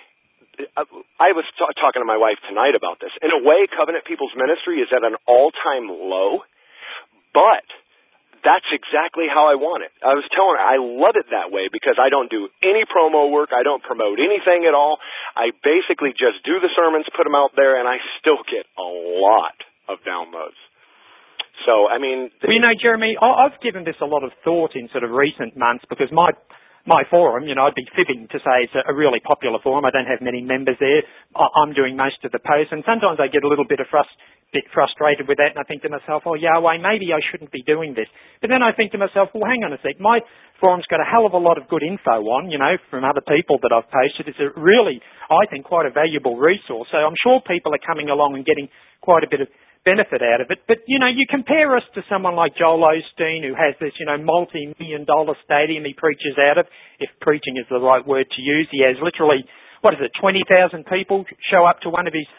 I was talking to my wife tonight about this. In a way, Covenant People's Ministry is at an all-time low, but that's exactly how I want it. I was telling her I love it that way because I don't do any promo work. I don't promote anything at all. I basically just do the sermons, put them out there, and I still get a lot of downloads. So, I mean... Jeremy, I've given this a lot of thought in sort of recent months because my forum, I'd be fibbing to say it's a really popular forum. I don't have many members there. I'm doing most of the posts, and sometimes I get a little bit frustrated with that, and I think to myself, Yahweh, maybe I shouldn't be doing this. But then I think to myself, well, hang on a sec. My forum's got a hell of a lot of good info on, from other people that I've posted. It's a really, I think, quite a valuable resource. So I'm sure people are coming along and getting quite a bit of benefit out of it. But, you compare us to someone like Joel Osteen, who has this, multi-million-dollar stadium he preaches out of. If preaching is the right word to use, he has literally, 20,000 people show up to one of his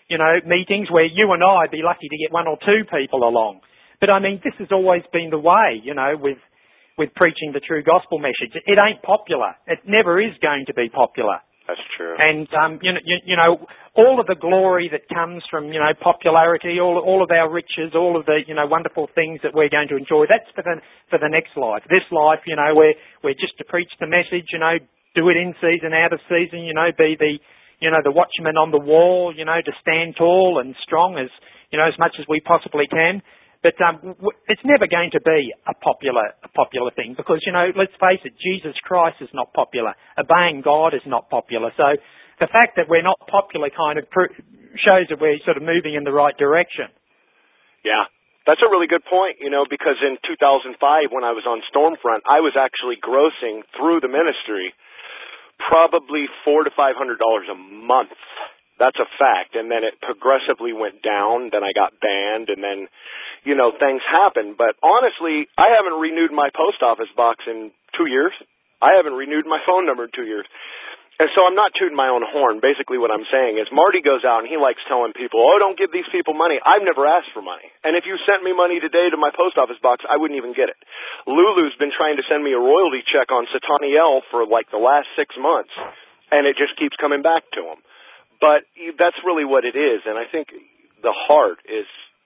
meetings where you and I would be lucky to get one or two people along. But I mean, this has always been the way, with preaching the true gospel message. It ain't popular. It never is going to be popular. That's true. And, all of the glory that comes from, popularity, all of our riches, all of the, wonderful things that we're going to enjoy, that's for the next life. This life, we're just to preach the message, do it in season, out of season, be the watchman on the wall, to stand tall and strong as much as we possibly can. But it's never going to be a popular thing because, let's face it, Jesus Christ is not popular. Obeying God is not popular. So the fact that we're not popular kind of shows that we're sort of moving in the right direction. Yeah, that's a really good point, because in 2005 when I was on Stormfront, I was actually grossing through the ministry probably $400 to $500 a month. That's a fact. And then it progressively went down. Then I got banned. And then, things happened. But honestly, I haven't renewed my post office box in 2 years. I haven't renewed my phone number in 2 years. And so I'm not tooting my own horn. Basically what I'm saying is Marty goes out and he likes telling people, don't give these people money. I've never asked for money. And if you sent me money today to my post office box, I wouldn't even get it. Lulu's been trying to send me a royalty check on Sataniel for like the last 6 months. And it just keeps coming back to him. But that's really what it is. And I think the heart is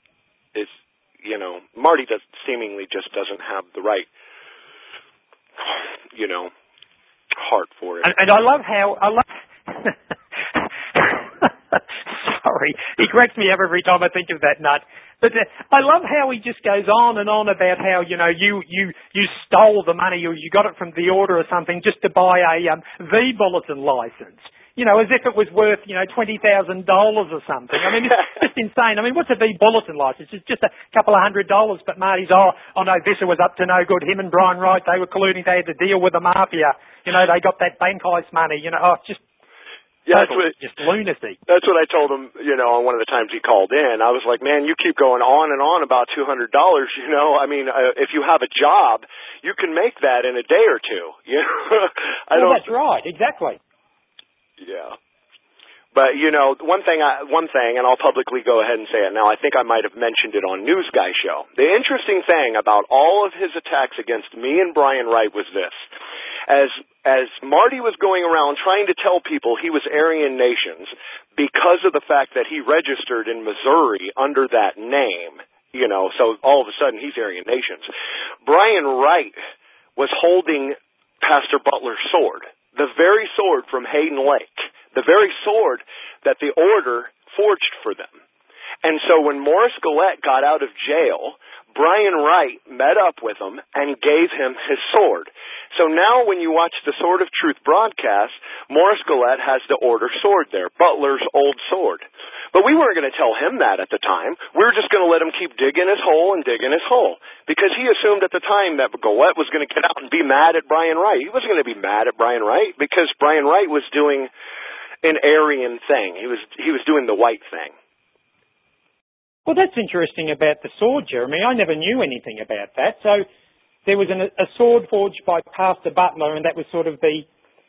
Marty seemingly just doesn't have the right, heart for it. And I love how, sorry, he corrects me every time I think of that nut. But I love how he just goes on and on about how, you stole the money or you got it from the order or something just to buy a V-Bulletin license. As if it was worth, $20,000 or something. I mean, it's just insane. I mean, what's a V-Bulletin license? It's just a couple of $100, but Marty's, oh no, Visser was up to no good. Him and Brian Wright, they were colluding. They had to deal with the mafia. They got that bank heist money. Just lunacy. That's what I told him, on one of the times he called in. I was like, man, you keep going on and on about $200, I mean, if you have a job, you can make that in a day or two. That's right. Exactly. Yeah. But, one thing, and I'll publicly go ahead and say it now, I think I might have mentioned it on News Guy Show. The interesting thing about all of his attacks against me and Brian Wright was this. As Marty was going around trying to tell people he was Aryan Nations because of the fact that he registered in Missouri under that name, so all of a sudden he's Aryan Nations, Brian Wright was holding Pastor Butler's sword. The very sword from Hayden Lake, the very sword that the order forged for them. And so when Morris Gillette got out of jail, Brian Wright met up with him and gave him his sword. So now when you watch the Sword of Truth broadcast, Morris Gillette has the order sword there, Butler's old sword. But we weren't going to tell him that at the time. We were just going to let him keep digging his hole and digging his hole. Because he assumed at the time that Gillette was going to get out and be mad at Brian Wright. He wasn't going to be mad at Brian Wright because Brian Wright was doing an Aryan thing. He was doing the white thing. Well, that's interesting about the sword, Jeremy. I never knew anything about that. So there was a sword forged by Pastor Butler, and that was sort of the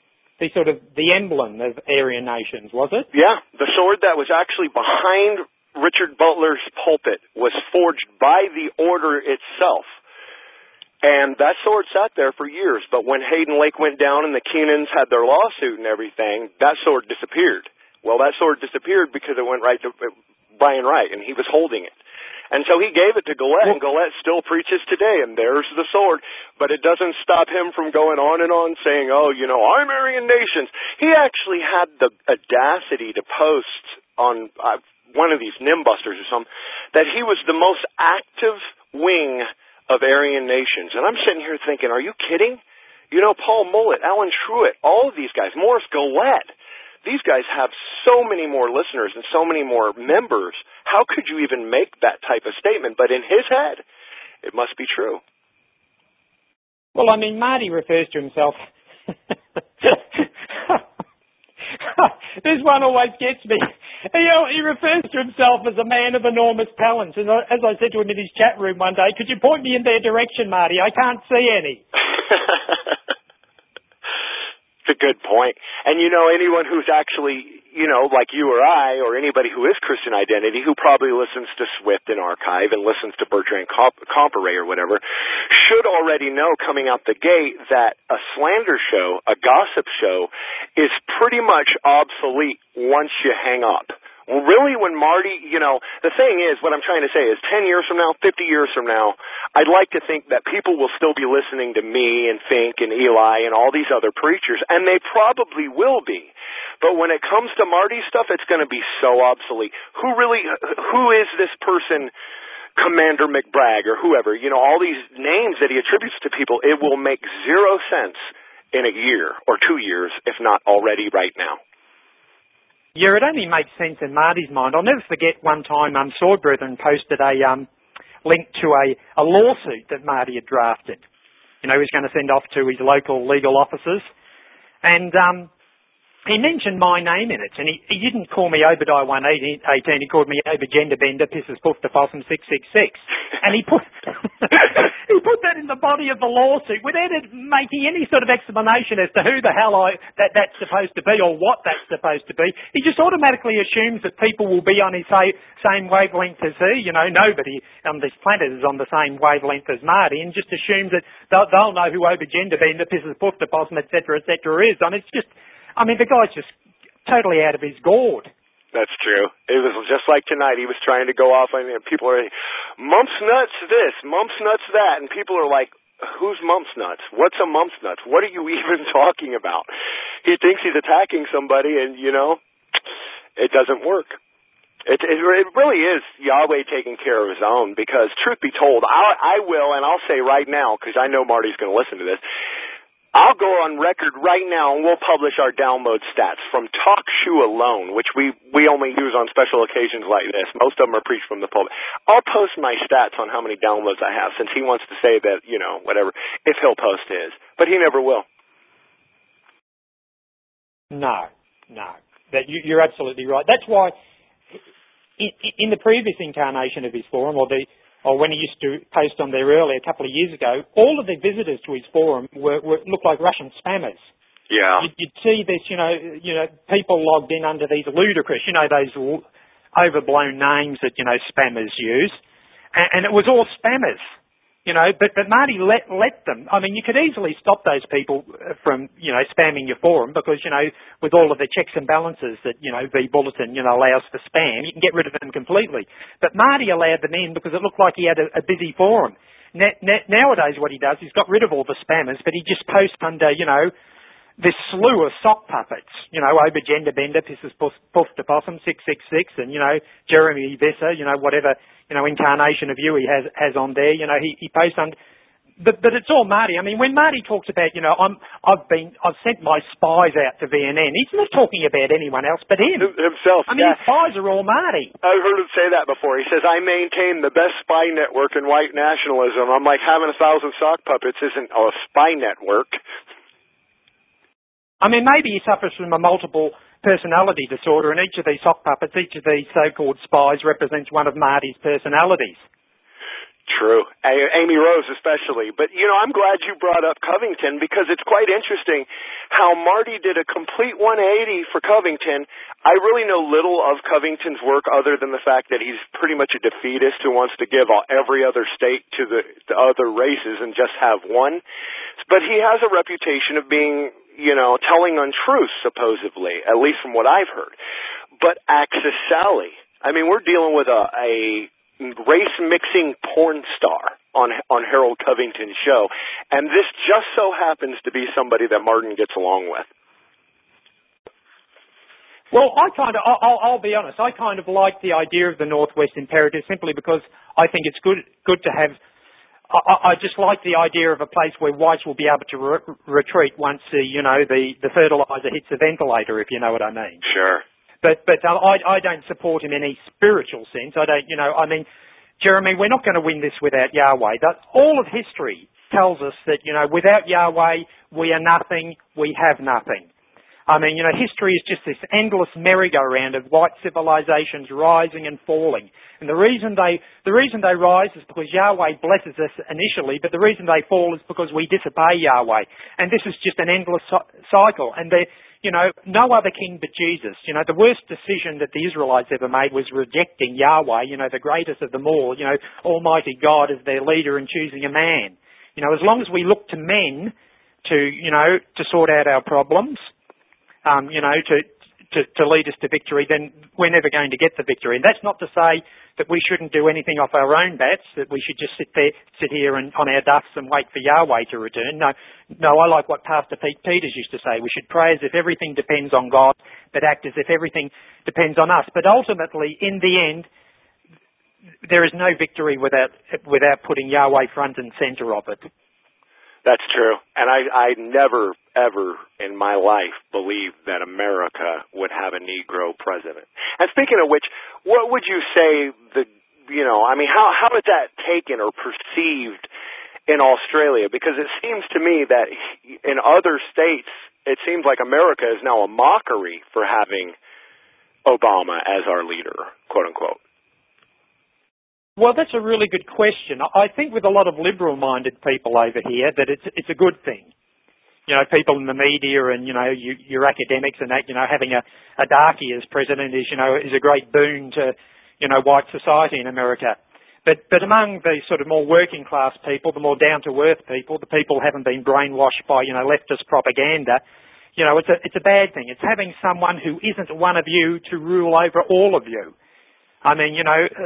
emblem of Aryan Nations, was it? Yeah, the sword that was actually behind Richard Butler's pulpit was forged by the order itself. And that sword sat there for years, but when Hayden Lake went down and the Keenans had their lawsuit and everything, that sword disappeared. Well, that sword disappeared because it went right to Brian Wright, and he was holding it. And so he gave it to Gillette, and Gillette still preaches today, and there's the sword. But it doesn't stop him from going on and on saying, I'm Aryan Nations. He actually had the audacity to post on one of these Nimbusters or something that he was the most active wing of Aryan Nations. And I'm sitting here thinking, are you kidding? Paul Mullett, Alan Truitt, all of these guys, Morris Gillette. These guys have so many more listeners and so many more members. How could you even make that type of statement? But in his head, it must be true. Well, I mean, Marty refers to himself. This one always gets me. He refers to himself as a man of enormous talents. And as I said to him in his chat room one day, could you point me in their direction, Marty? I can't see any. Good point. And, anyone who's actually, like you or I, or anybody who is Christian Identity, who probably listens to Swift and Archive and listens to Bertrand Comparet or whatever, should already know coming out the gate that a slander show, a gossip show, is pretty much obsolete once you hang up. Well, really, when Marty, the thing is, what I'm trying to say is 10 years from now, 50 years from now, I'd like to think that people will still be listening to me and Fink and Eli and all these other preachers, and they probably will be. But when it comes to Marty's stuff, it's going to be so obsolete. Who is this person, Commander McBragg or whoever? All these names that he attributes to people, it will make zero sense in a year or 2 years, if not already right now. Yeah, it only makes sense in Marty's mind. I'll never forget one time Sword Brethren posted a link to a lawsuit that Marty had drafted. He was going to send off to his local legal offices. And he mentioned my name in it, and he didn't call me Obadiah 118, he called me Obagenda Bender, Pisses Poof the Possum 666. And he put he put that in the body of the lawsuit without making any sort of explanation as to who the hell that's supposed to be or what that's supposed to be. He just automatically assumes that people will be on his same wavelength as he. Nobody on this planet is on the same wavelength as Marty, and just assumes that they'll know who Obagenda Bender, Pisses Poof the Possum, etc., is. And it's just... the guy's just totally out of his gourd. That's true. It was just like tonight. He was trying to go off on people are mumps nuts this, mumps nuts that, and people are like, who's mumps nuts? What's a mumps nuts? What are you even talking about? He thinks he's attacking somebody, and it doesn't work. It really is Yahweh taking care of his own, because truth be told, I will, and I'll say right now, because I know Marty's going to listen to this, I'll go on record right now and we'll publish our download stats from TalkShoe alone, which we only use on special occasions like this. Most of them are preached from the pulpit. I'll post my stats on how many downloads I have, since he wants to say that, whatever, if he'll post his. But he never will. No. You're absolutely right. That's why in the previous incarnation of his forum, or when he used to post on there earlier a couple of years ago, all of the visitors to his forum looked like Russian spammers. Yeah. You'd see this, people logged in under these ludicrous, those overblown names that, spammers use. And it was all spammers, but Marty let them. You could easily stop those people from, spamming your forum because, with all of the checks and balances that, vBulletin, allows for spam, you can get rid of them completely. But Marty allowed them in because it looked like he had a busy forum. Nowadays what he does, he's got rid of all the spammers, but he just posts under, this slew of sock puppets, Obagenda Bender, Pisses Poof the Possum, 666, and, Jeremy Visser, whatever, incarnation of you he has on there, he posts on, but it's all Marty. When Marty talks about, I've sent my spies out to VNN, he's not talking about anyone else but him. Himself. His spies are all Marty. I've heard him say that before. He says, I maintain the best spy network in white nationalism. I'm like, having 1,000 sock puppets isn't a spy network. Maybe he suffers from a multiple personality disorder, and each of these sock puppets, each of these so-called spies represents one of Marty's personalities. True. Amy Rose especially. But, I'm glad you brought up Covington, because it's quite interesting how Marty did a complete 180 for Covington. I really know little of Covington's work other than the fact that he's pretty much a defeatist who wants to give every other state to the other races and just have one. But he has a reputation of being, telling untruths, supposedly, at least from what I've heard. But Axis Sally, we're dealing with a race-mixing porn star on Harold Covington's show, and this just so happens to be somebody that Martin gets along with. Well, I'll be honest, I kind of like the idea of the Northwest Imperative simply because I think it's good to have. I just like the idea of a place where whites will be able to retreat once the fertilizer hits the ventilator, if you know what I mean. Sure. But I don't support him in any spiritual sense. I don't, Jeremy, we're not going to win this without Yahweh. All of history tells us that, without Yahweh, we are nothing, we have nothing. I mean, history is just this endless merry-go-round of white civilizations rising and falling. And the reason they rise is because Yahweh blesses us initially, but the reason they fall is because we disobey Yahweh. And this is just an endless cycle. And no other king but Jesus. The worst decision that the Israelites ever made was rejecting Yahweh, the greatest of them all, Almighty God as their leader and choosing a man. As long as we look to men to sort out our problems, to lead us to victory, then we're never going to get the victory. And that's not to say that we shouldn't do anything off our own bats, that we should just sit here and on our duffs and wait for Yahweh to return. No, I like what Pastor Pete Peters used to say. We should pray as if everything depends on God, but act as if everything depends on us. But ultimately, in the end, there is no victory without putting Yahweh front and centre of it. That's true. And I never, ever in my life believed that America would have a Negro president. And speaking of which, what would you say how is that taken or perceived in Australia? Because it seems to me that in other states, it seems like America is now a mockery for having Obama as our leader, quote unquote. Well, that's a really good question. I think with a lot of liberal-minded people over here that it's a good thing. People in the media and, your academics and that, having a darkie as president is a great boon to, white society in America. But among the sort of more working class people, the more down-to-earth people, the people who haven't been brainwashed by, leftist propaganda, it's a bad thing. It's having someone who isn't one of you to rule over all of you. I mean,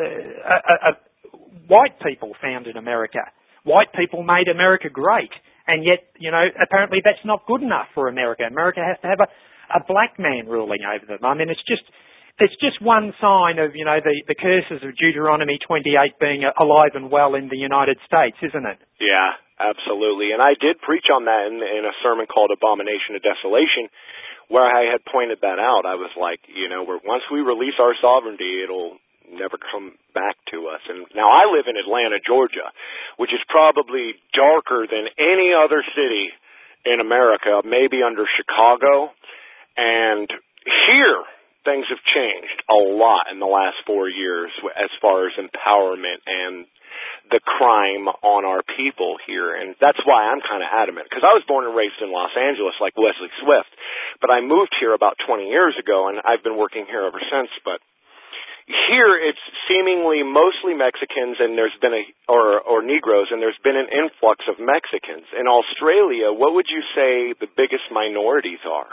white people founded America. White people made America great. And yet, apparently that's not good enough for America. America has to have a black man ruling over them. I mean, it's just one sign of, the curses of Deuteronomy 28 being alive and well in the United States, isn't it? Yeah, absolutely. And I did preach on that in a sermon called Abomination of Desolation, where I had pointed that out. I was like, once we release our sovereignty, it'll never come back to us. And now I live in Atlanta, Georgia, which is probably darker than any other city in America, maybe under Chicago. And here, things have changed a lot in the last 4 years as far as empowerment and the crime on our people here. And that's why I'm kind of adamant, because I was born and raised in Los Angeles like Wesley Swift, but I moved here about 20 years ago, and I've been working here ever since. But here, it's seemingly mostly Mexicans, and there's been or Negroes, and there's been an influx of Mexicans. In Australia, what would you say the biggest minorities are?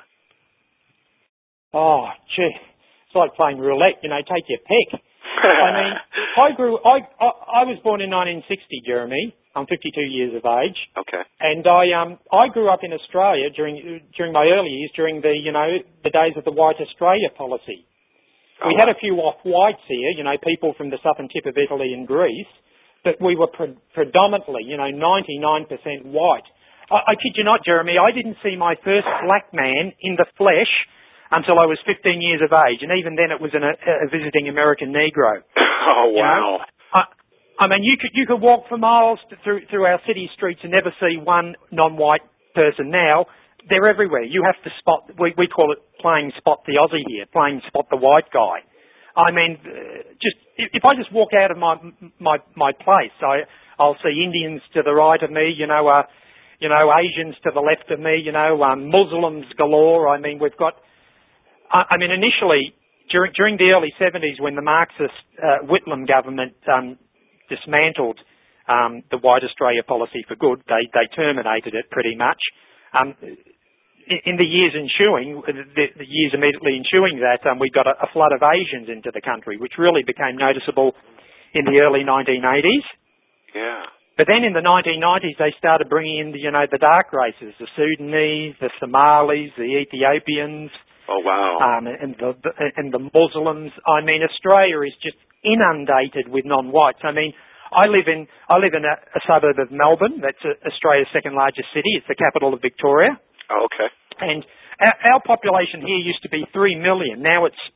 Oh, gee, it's like playing roulette. Take your pick. I mean, I was born in 1960, Jeremy. I'm 52 years of age. Okay. And I grew up in Australia during my early years, during the days of the White Australia policy. We had a few off-whites here, people from the southern tip of Italy and Greece, but we were predominantly, 99% white. I kid you not, Jeremy, I didn't see my first black man in the flesh until I was 15 years of age, and even then it was a visiting American Negro. Oh, wow. I mean, you could walk for miles through our city streets and never see one non-white person. Now, they're everywhere. You have to spot, we call it playing spot the Aussie here, playing spot the white guy. I mean, if I just walk out of my place, I'll see Indians to the right of me, Asians to the left of me, Muslims galore. I mean, initially, during the early 70s, when the Marxist Whitlam government dismantled the White Australia policy for good, they terminated it pretty much. In the years ensuing, the years immediately ensuing that, we got a flood of Asians into the country, which really became noticeable in the early 1980s. Yeah. But then in the 1990s, they started bringing in the dark races, the Sudanese, the Somalis, the Ethiopians. Oh, wow. And the Muslims. I mean, Australia is just inundated with non-whites. I mean, I live in a suburb of Melbourne. That's Australia's second largest city. It's the capital of Victoria. Oh, okay. And our population here used to be 3 million. Now it's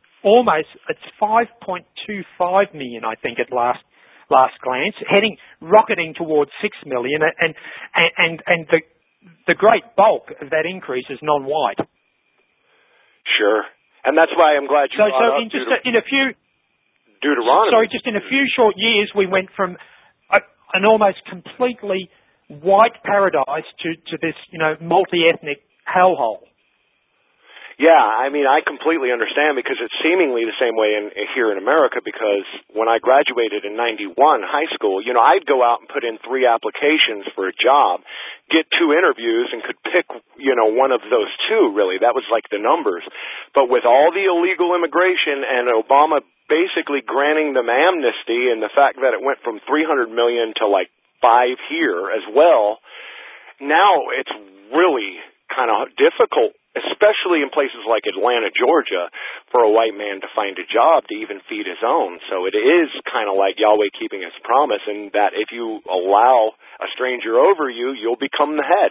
5.25 million, I think, at last glance, rocketing towards 6 million. And the great bulk of that increase is non-white. Sure. And that's why I'm glad you brought up Deuteronomy. Sorry, just in a few short years, we went from an almost completely white paradise to this, multi-ethnic hellhole. Yeah, I mean, I completely understand because it's seemingly the same way here in America because when I graduated in 91 high school, I'd go out and put in 3 applications for a job, get 2 interviews, and could pick, one of those 2, really. That was like the numbers. But with all the illegal immigration and Obama basically granting them amnesty and the fact that it went from 300 million to like 5 here as well, now it's really kind of difficult, especially in places like Atlanta, Georgia, for a white man to find a job to even feed his own. So it is kind of like Yahweh keeping his promise, and that if you allow a stranger over you, you'll become the head.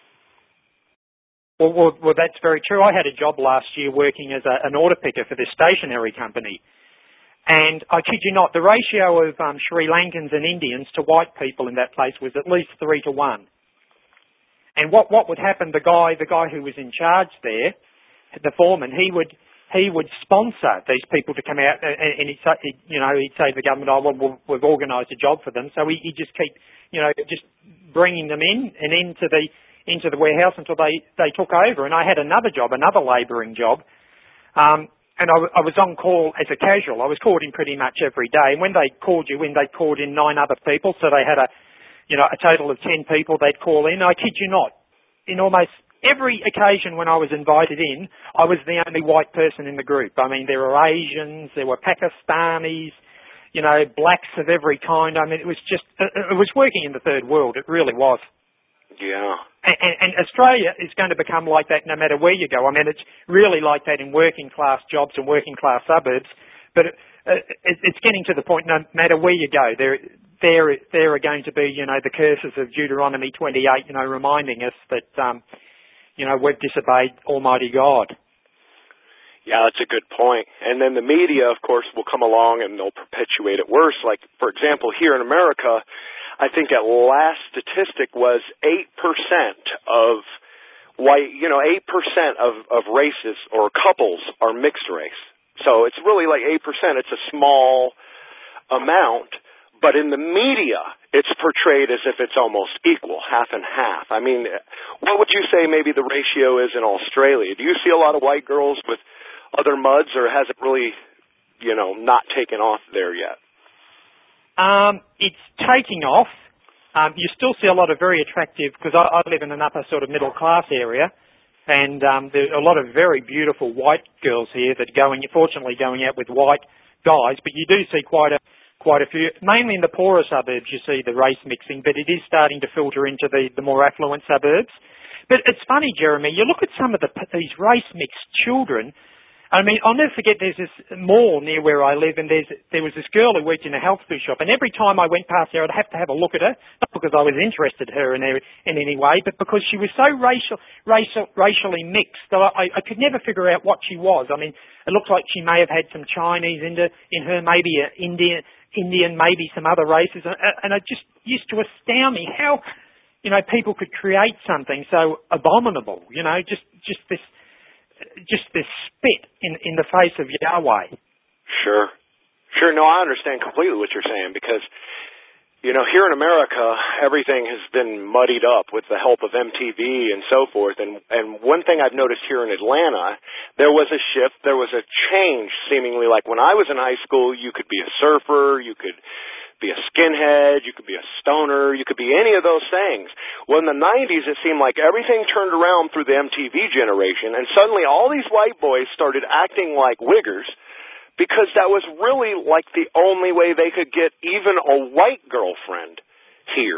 Well, that's very true. I had a job last year working as an order picker for this stationery company. And I kid you not, the ratio of Sri Lankans and Indians to white people in that place was at least 3 to 1. And what would happen? The guy who was in charge there, the foreman, he would sponsor these people to come out, and he'd say to the government, "Oh, well, we've organised a job for them." So he'd just keep, just bringing them in and into the warehouse until they took over. And I had another job, another labouring job, and I was on call as a casual. I was called in pretty much every day. And when they called you in, they called in 9 other people, so they had a total of 10 people they'd call in. I kid you not. In almost every occasion when I was invited in, I was the only white person in the group. I mean, there were Asians, there were Pakistanis, blacks of every kind. I mean, it was working in the third world. It really was. Yeah. And Australia is going to become like that no matter where you go. I mean, it's really like that in working class jobs and working class suburbs. But it's getting to the point no matter where you go, there are going to be, the curses of Deuteronomy 28, reminding us that, we've disobeyed Almighty God. Yeah, that's a good point. And then the media, of course, will come along and they'll perpetuate it worse. Like, for example, here in America, I think that last statistic was 8% of white, 8% of races or couples are mixed race. So it's really like 8%. It's a small amount. But in the media, it's portrayed as if it's almost equal, half and half. I mean, what would you say maybe the ratio is in Australia? Do you see a lot of white girls with other muds, or has it really, not taken off there yet? It's taking off. You still see a lot of very attractive, because I live in an upper sort of middle class area, and there are a lot of very beautiful white girls here that fortunately going out with white guys, but you do see quite a few, mainly in the poorer suburbs you see the race mixing, but it is starting to filter into the more affluent suburbs. But it's funny, Jeremy, you look at some of these race mixed children. I mean, I'll never forget, there's this mall near where I live, and there was this girl who worked in a health food shop, and every time I went past there, I'd have to have a look at her, not because I was interested in her in any way, but because she was so racially mixed that I could never figure out what she was. I mean, it looked like she may have had some Chinese in her, maybe Indian, maybe some other races, and it just used to astound me how, people could create something so abominable, just this spit in the face of Yahweh. Sure. No, I understand completely what you're saying because, here in America, everything has been muddied up with the help of MTV and so forth. And one thing I've noticed here in Atlanta, there was a shift, there was a change seemingly. Like when I was in high school, you could be a surfer, you could be a skinhead, you could be a stoner, you could be any of those things. Well, in the 90s, it seemed like everything turned around through the MTV generation, and suddenly all these white boys started acting like wiggers because that was really like the only way they could get even a white girlfriend here.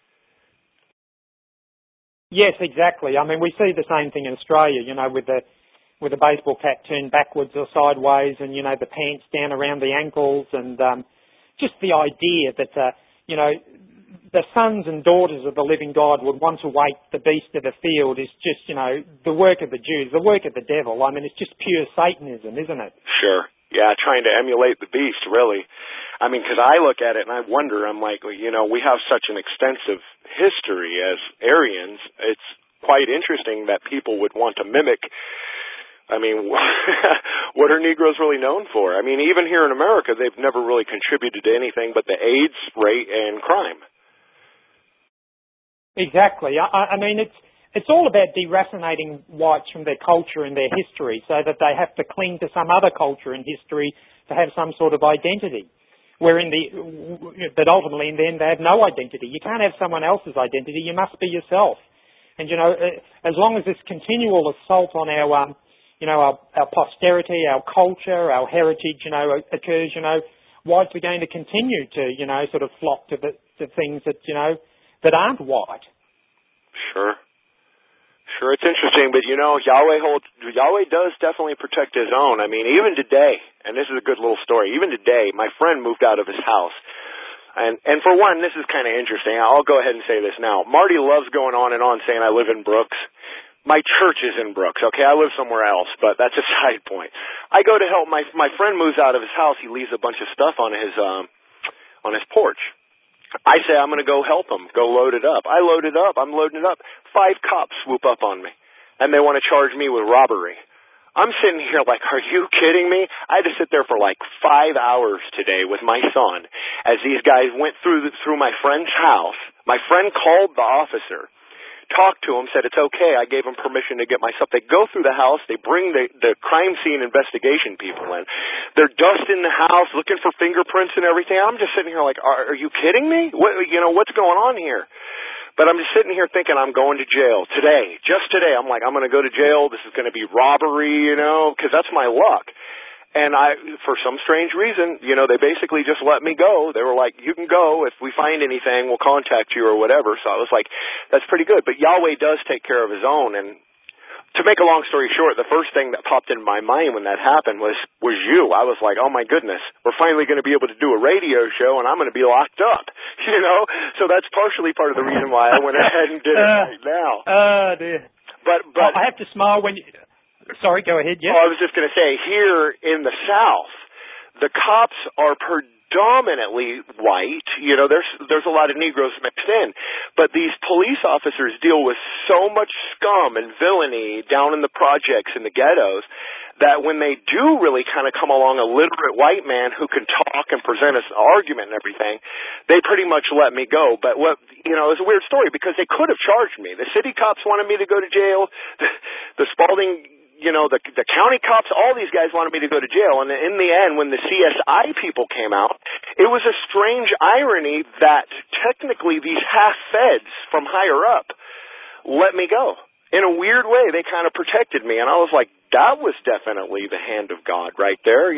Yes, exactly. I mean, we see the same thing in Australia, with the baseball cap turned backwards or sideways and, the pants down around the ankles and just the idea that, the sons and daughters of the living God would want to wake the beast of the field is just, the work of the Jews, the work of the devil. I mean, it's just pure Satanism, isn't it? Sure. Yeah, trying to emulate the beast, really. I mean, because I look at it and I wonder, I'm like, we have such an extensive history as Aryans. It's quite interesting that people would want to mimic I mean, what are Negroes really known for? I mean, even here in America, they've never really contributed to anything but the AIDS rate and crime. Exactly. I mean, it's all about deracinating whites from their culture and their history so that they have to cling to some other culture and history to have some sort of identity. But ultimately in the end they have no identity. You can't have someone else's identity. You must be yourself. And, as long as this continual assault on our posterity, our culture, our heritage, occurs, whites are going to continue to, sort of flock to things that, that aren't white. Sure. Sure, it's interesting, but Yahweh does definitely protect his own. I mean, even today, and this is a good little story, even today, my friend moved out of his house. And for one, this is kind of interesting. I'll go ahead and say this now. Marty loves going on and on saying I live in Brooks. My church is in Brooks, okay? I live somewhere else, but that's a side point. I go to help my friend moves out of his house. He leaves a bunch of stuff on his porch. I say I'm going to go help him, go load it up. I load it up. I'm loading it up. 5 cops swoop up on me, and they want to charge me with robbery. I'm sitting here like, are you kidding me? I had to sit there for like 5 hours today with my son as these guys went through my friend's house. My friend called the officer, talked to him, said it's okay. I gave him permission to get my stuff. They go through the house. They bring the crime scene investigation people in. They're dusting the house, looking for fingerprints and everything. I'm just sitting here like, are you kidding me? What's going on here? But I'm just sitting here thinking I'm going to jail today. Just today. I'm like, I'm going to go to jail. This is going to be robbery, because that's my luck. And for some strange reason, they basically just let me go. They were like, you can go. If we find anything, we'll contact you or whatever. So I was like, that's pretty good. But Yahweh does take care of his own. And to make a long story short, the first thing that popped in my mind when that happened was you. I was like, oh my goodness, we're finally going to be able to do a radio show and I'm going to be locked up, So that's partially part of the reason why I went ahead and did it right now. Dear. But I have to smile when you... Sorry, go ahead, yeah. Oh, I was just going to say, here in the South, the cops are predominantly white. There's a lot of Negroes mixed in. But these police officers deal with so much scum and villainy down in the projects and the ghettos that when they do really kind of come along a literate white man who can talk and present an argument and everything, they pretty much let me go. But it was a weird story because they could have charged me. The city cops wanted me to go to jail. The Spalding... the county cops, all these guys wanted me to go to jail. And in the end, when the CSI people came out, it was a strange irony that technically these half-feds from higher up let me go. In a weird way, they kind of protected me. And I was like, that was definitely the hand of God right there,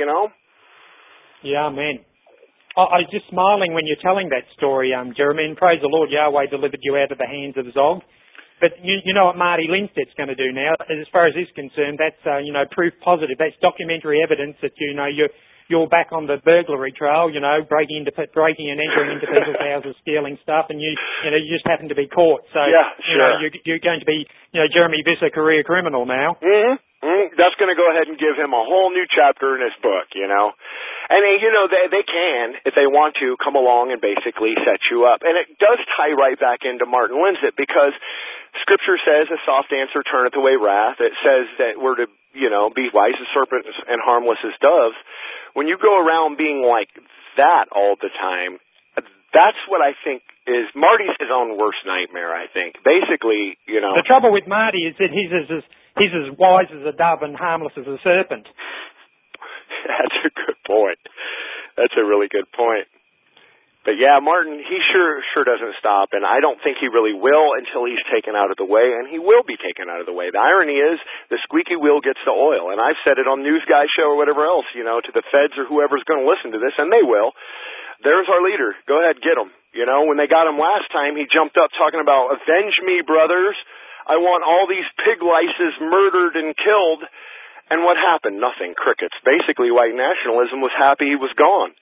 Yeah, man. I was just smiling when you're telling that story, Jeremy. And praise the Lord, Yahweh delivered you out of the hands of Zog. But you know what Marty Lindstedt's going to do now? As far as he's concerned, that's proof positive. That's documentary evidence that you're back on the burglary trail. Breaking and entering into people's houses, stealing stuff, and you just happen to be caught. So yeah, sure. You're going to be Jeremy Visser, career criminal now. Mm-hmm. That's going to go ahead and give him a whole new chapter in his book. And they can, if they want to, come along and basically set you up. And it does tie right back into Martin Lindstedt because Scripture says a soft answer turneth away wrath. It says that we're to, be wise as serpents and harmless as doves. When you go around being like that all the time, that's what I think is Marty's his own worst nightmare, I think. Basically, The trouble with Marty is that he's as wise as a dove and harmless as a serpent. That's a good point. That's a really good point. But yeah, Martin, he sure doesn't stop, and I don't think he really will until he's taken out of the way, and he will be taken out of the way. The irony is, the squeaky wheel gets the oil, and I've said it on News Guy Show or whatever else, to the feds or whoever's going to listen to this, and they will. There's our leader. Go ahead, get him. When they got him last time, he jumped up talking about, avenge me, brothers. I want all these pig lices murdered and killed. And what happened? Nothing. Crickets. Basically, white nationalism was happy he was gone.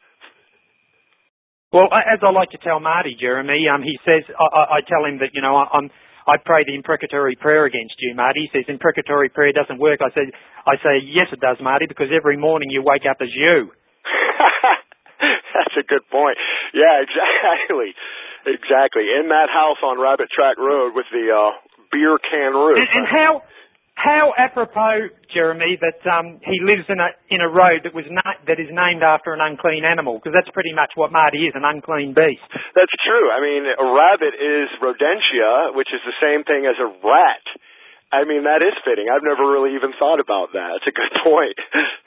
Well, as I like to tell Marty, Jeremy, he says, I tell him that, I pray the imprecatory prayer against you, Marty. He says, imprecatory prayer doesn't work. I say, yes, it does, Marty, because every morning you wake up as you. That's a good point. Yeah, exactly. Exactly. In that house on Rabbit Track Road with the beer can roof. And how How apropos, Jeremy, that he lives in a road that is named after an unclean animal, because that's pretty much what Marty is, an unclean beast. That's true. I mean, a rabbit is rodentia, which is the same thing as a rat. I mean, that is fitting. I've never really even thought about that. It's a good point.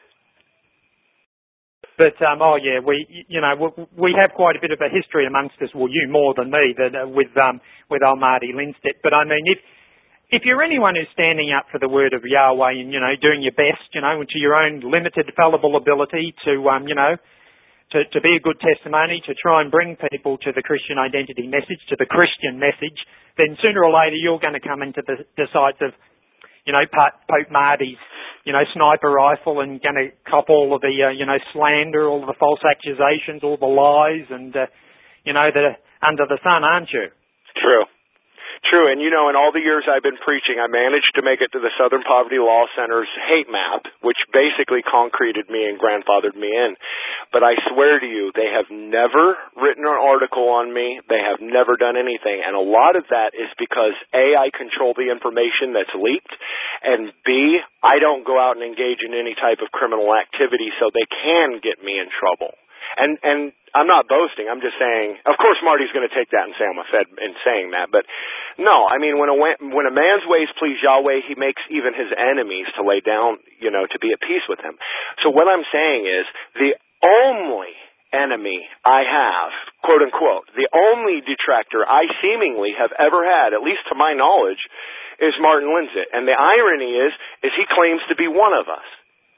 But we have quite a bit of a history amongst us. Well, you more than me, with old Marty Lindstedt. But I mean, if you're anyone who's standing up for the word of Yahweh and, doing your best, to your own limited fallible ability to be a good testimony, to try and bring people to the Christian identity message, to the Christian message, then sooner or later you're going to come into the sights of, Pope Marty's, sniper rifle and going to cop all of the, slander, all of the false accusations, all the lies and, the under the sun, aren't you? True. True, and in all the years I've been preaching, I managed to make it to the Southern Poverty Law Center's hate map, which basically concreted me and grandfathered me in. But I swear to you, they have never written an article on me. They have never done anything. And a lot of that is because, A, I control the information that's leaked, and B, I don't go out and engage in any type of criminal activity so they can get me in trouble. And I'm not boasting. I'm just saying, of course Marty's going to take that and say I'm a fed in saying that. But no, I mean, when a man's ways please Yahweh, he makes even his enemies to lay down, to be at peace with him. So what I'm saying is the only enemy I have, quote unquote, the only detractor I seemingly have ever had, at least to my knowledge, is Martin Lindstedt. And the irony is he claims to be one of us.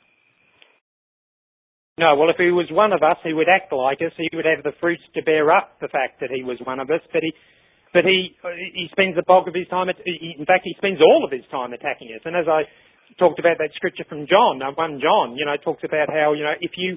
No, well, if he was one of us, he would act like us. He would have the fruits to bear up the fact that he was one of us. But he spends the bulk of his time. In fact, he spends all of his time attacking us. And as I talked about that scripture from John, 1 John, talks about how if you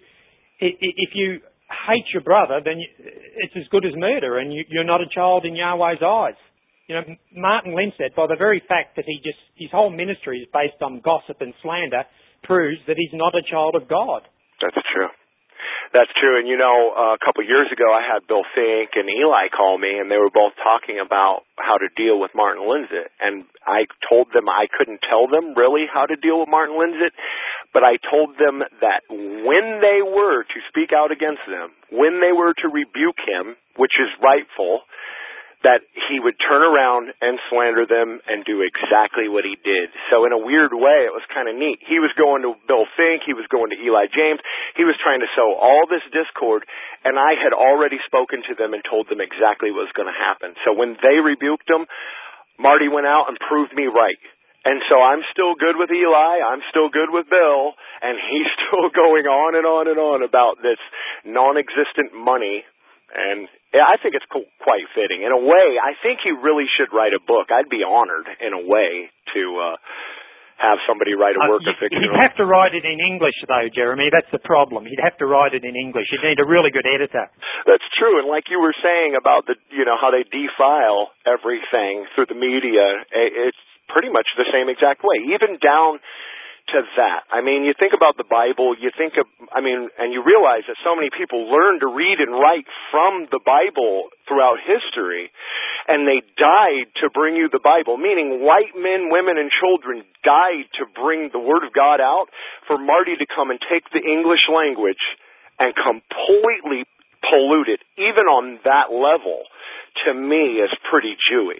hate your brother, then it's as good as murder, and you're not a child in Yahweh's eyes. Martin Lindstedt, by the very fact that his whole ministry is based on gossip and slander, proves that he's not a child of God. That's true. That's true. And, a couple of years ago, I had Bill Fink and Eli call me, and they were both talking about how to deal with Martin Lindstedt. And I told them I couldn't tell them really how to deal with Martin Lindstedt, but I told them that when they were to speak out against them, when they were to rebuke him, which is rightful, that he would turn around and slander them and do exactly what he did. So in a weird way, it was kind of neat. He was going to Bill Fink, he was going to Eli James, he was trying to sow all this discord, and I had already spoken to them and told them exactly what was going to happen. So when they rebuked him, Marty went out and proved me right. And so I'm still good with Eli, I'm still good with Bill, and he's still going on and on and on about this non-existent money. And I think it's quite fitting. In a way, I think he really should write a book. I'd be honored, in a way, to have somebody write a work of fiction. He'd have to write it in English, though, Jeremy. That's the problem. He'd have to write it in English. You'd need a really good editor. That's true. And like you were saying about how they defile everything through the media, it's pretty much the same exact way, even down to that. I mean, you think about the Bible, and you realize that so many people learn to read and write from the Bible throughout history, and they died to bring you the Bible, meaning white men, women, and children died to bring the Word of God out. For Marty to come and take the English language and completely pollute it, even on that level, to me is pretty Jewy.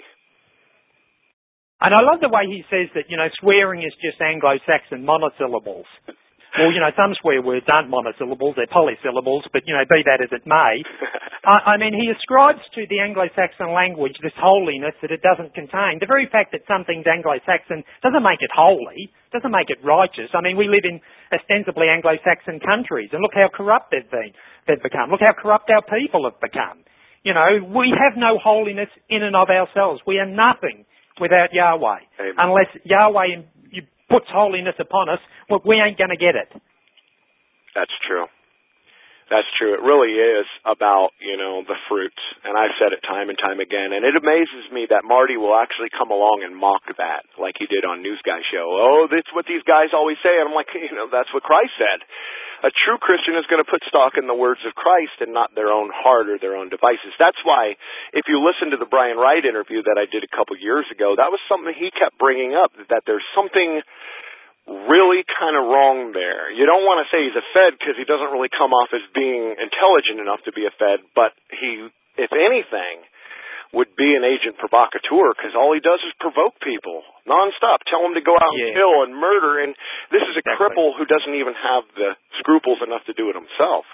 And I love the way he says that, swearing is just Anglo-Saxon monosyllables. Well, some swear words aren't monosyllables, they're polysyllables, but, be that as it may. I mean, he ascribes to the Anglo-Saxon language this holiness that it doesn't contain. The very fact that something's Anglo-Saxon doesn't make it holy, doesn't make it righteous. I mean, we live in ostensibly Anglo-Saxon countries, and look how corrupt they've become. Look how corrupt our people have become. We have no holiness in and of ourselves. We are nothing without Yahweh. Amen. Unless Yahweh puts holiness upon us, we ain't going to get it. That's true. That's true. It really is about, the fruits. And I've said it time and time again. And it amazes me that Marty will actually come along and mock that, like he did on News Guy Show. Oh, that's what these guys always say. And I'm like, that's what Christ said. A true Christian is going to put stock in the words of Christ and not their own heart or their own devices. That's why, if you listen to the Brian Wright interview that I did a couple years ago, that was something he kept bringing up, that there's something really kind of wrong there. You don't want to say he's a Fed because he doesn't really come off as being intelligent enough to be a Fed, but he, if anything, would be an agent provocateur because all he does is provoke people nonstop, tell them to go out and kill and murder, and this is a cripple who doesn't even have the scruples enough to do it himself.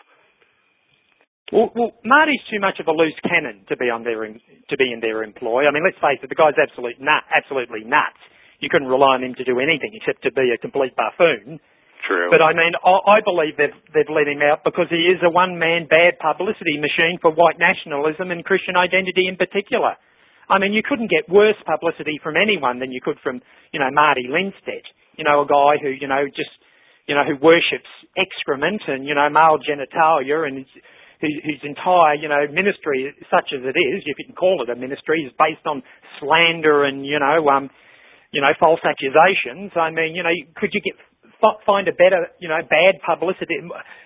Well, Marty's too much of a loose cannon to be in their employ. I mean, let's face it, the guy's absolutely nuts. You couldn't rely on him to do anything except to be a complete buffoon. True. But I mean, I believe they've let him out because he is a one-man bad publicity machine for white nationalism and Christian identity in particular. I mean, you couldn't get worse publicity from anyone than you could from, Marty Lindstedt. A guy who, who worships excrement and, male genitalia and whose entire, ministry, such as it is, if you can call it a ministry, is based on slander and, false accusations. I mean, could you find a better, bad publicity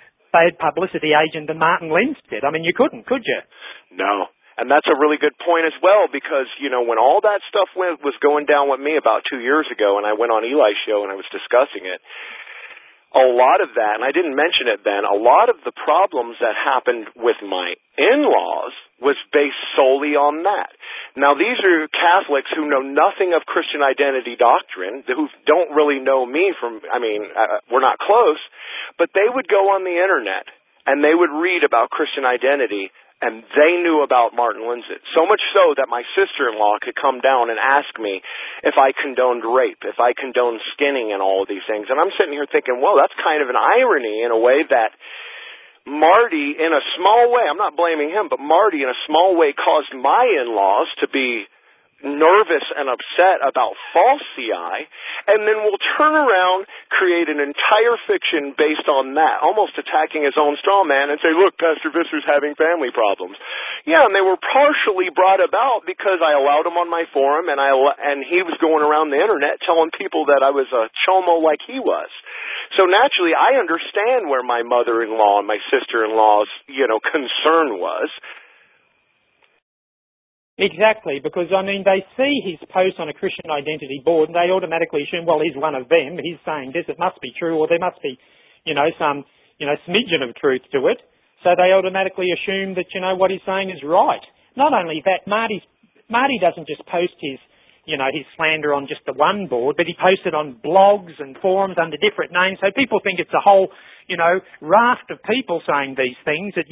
agent than Martin Lindstedt? I mean, you couldn't, could you? No. And that's a really good point as well because, when all that stuff was going down with me about 2 years ago and I went on Eli's show and I was discussing it, a lot of that, and I didn't mention it then, a lot of the problems that happened with my in-laws was based solely on that. Now, these are Catholics who know nothing of Christian identity doctrine, who don't really know me we're not close, but they would go on the internet and they would read about Christian identity and they knew about Martin Lindstedt. So much so that my sister-in-law could come down and ask me if I condoned rape, if I condoned skinning and all of these things. And I'm sitting here thinking, well, that's kind of an irony in a way that Marty, in a small way, I'm not blaming him, but Marty, in a small way, caused my in-laws to be nervous and upset about false CI, and then will turn around, create an entire fiction based on that, almost attacking his own straw man and say, look, Pastor Visser's having family problems. Yeah, and they were partially brought about because I allowed him on my forum, and he was going around the internet telling people that I was a chomo like he was. So naturally, I understand where my mother-in-law and my sister-in-law's, concern was. Exactly, because, they see his post on a Christian identity board and they automatically assume, well, he's one of them, he's saying this, it must be true, or there must be, some, smidgen of truth to it. So they automatically assume that, what he's saying is right. Not only that, Marty doesn't just post his slander on just the one board, but he posts it on blogs and forums under different names, so people think it's a whole, raft of people saying these things that,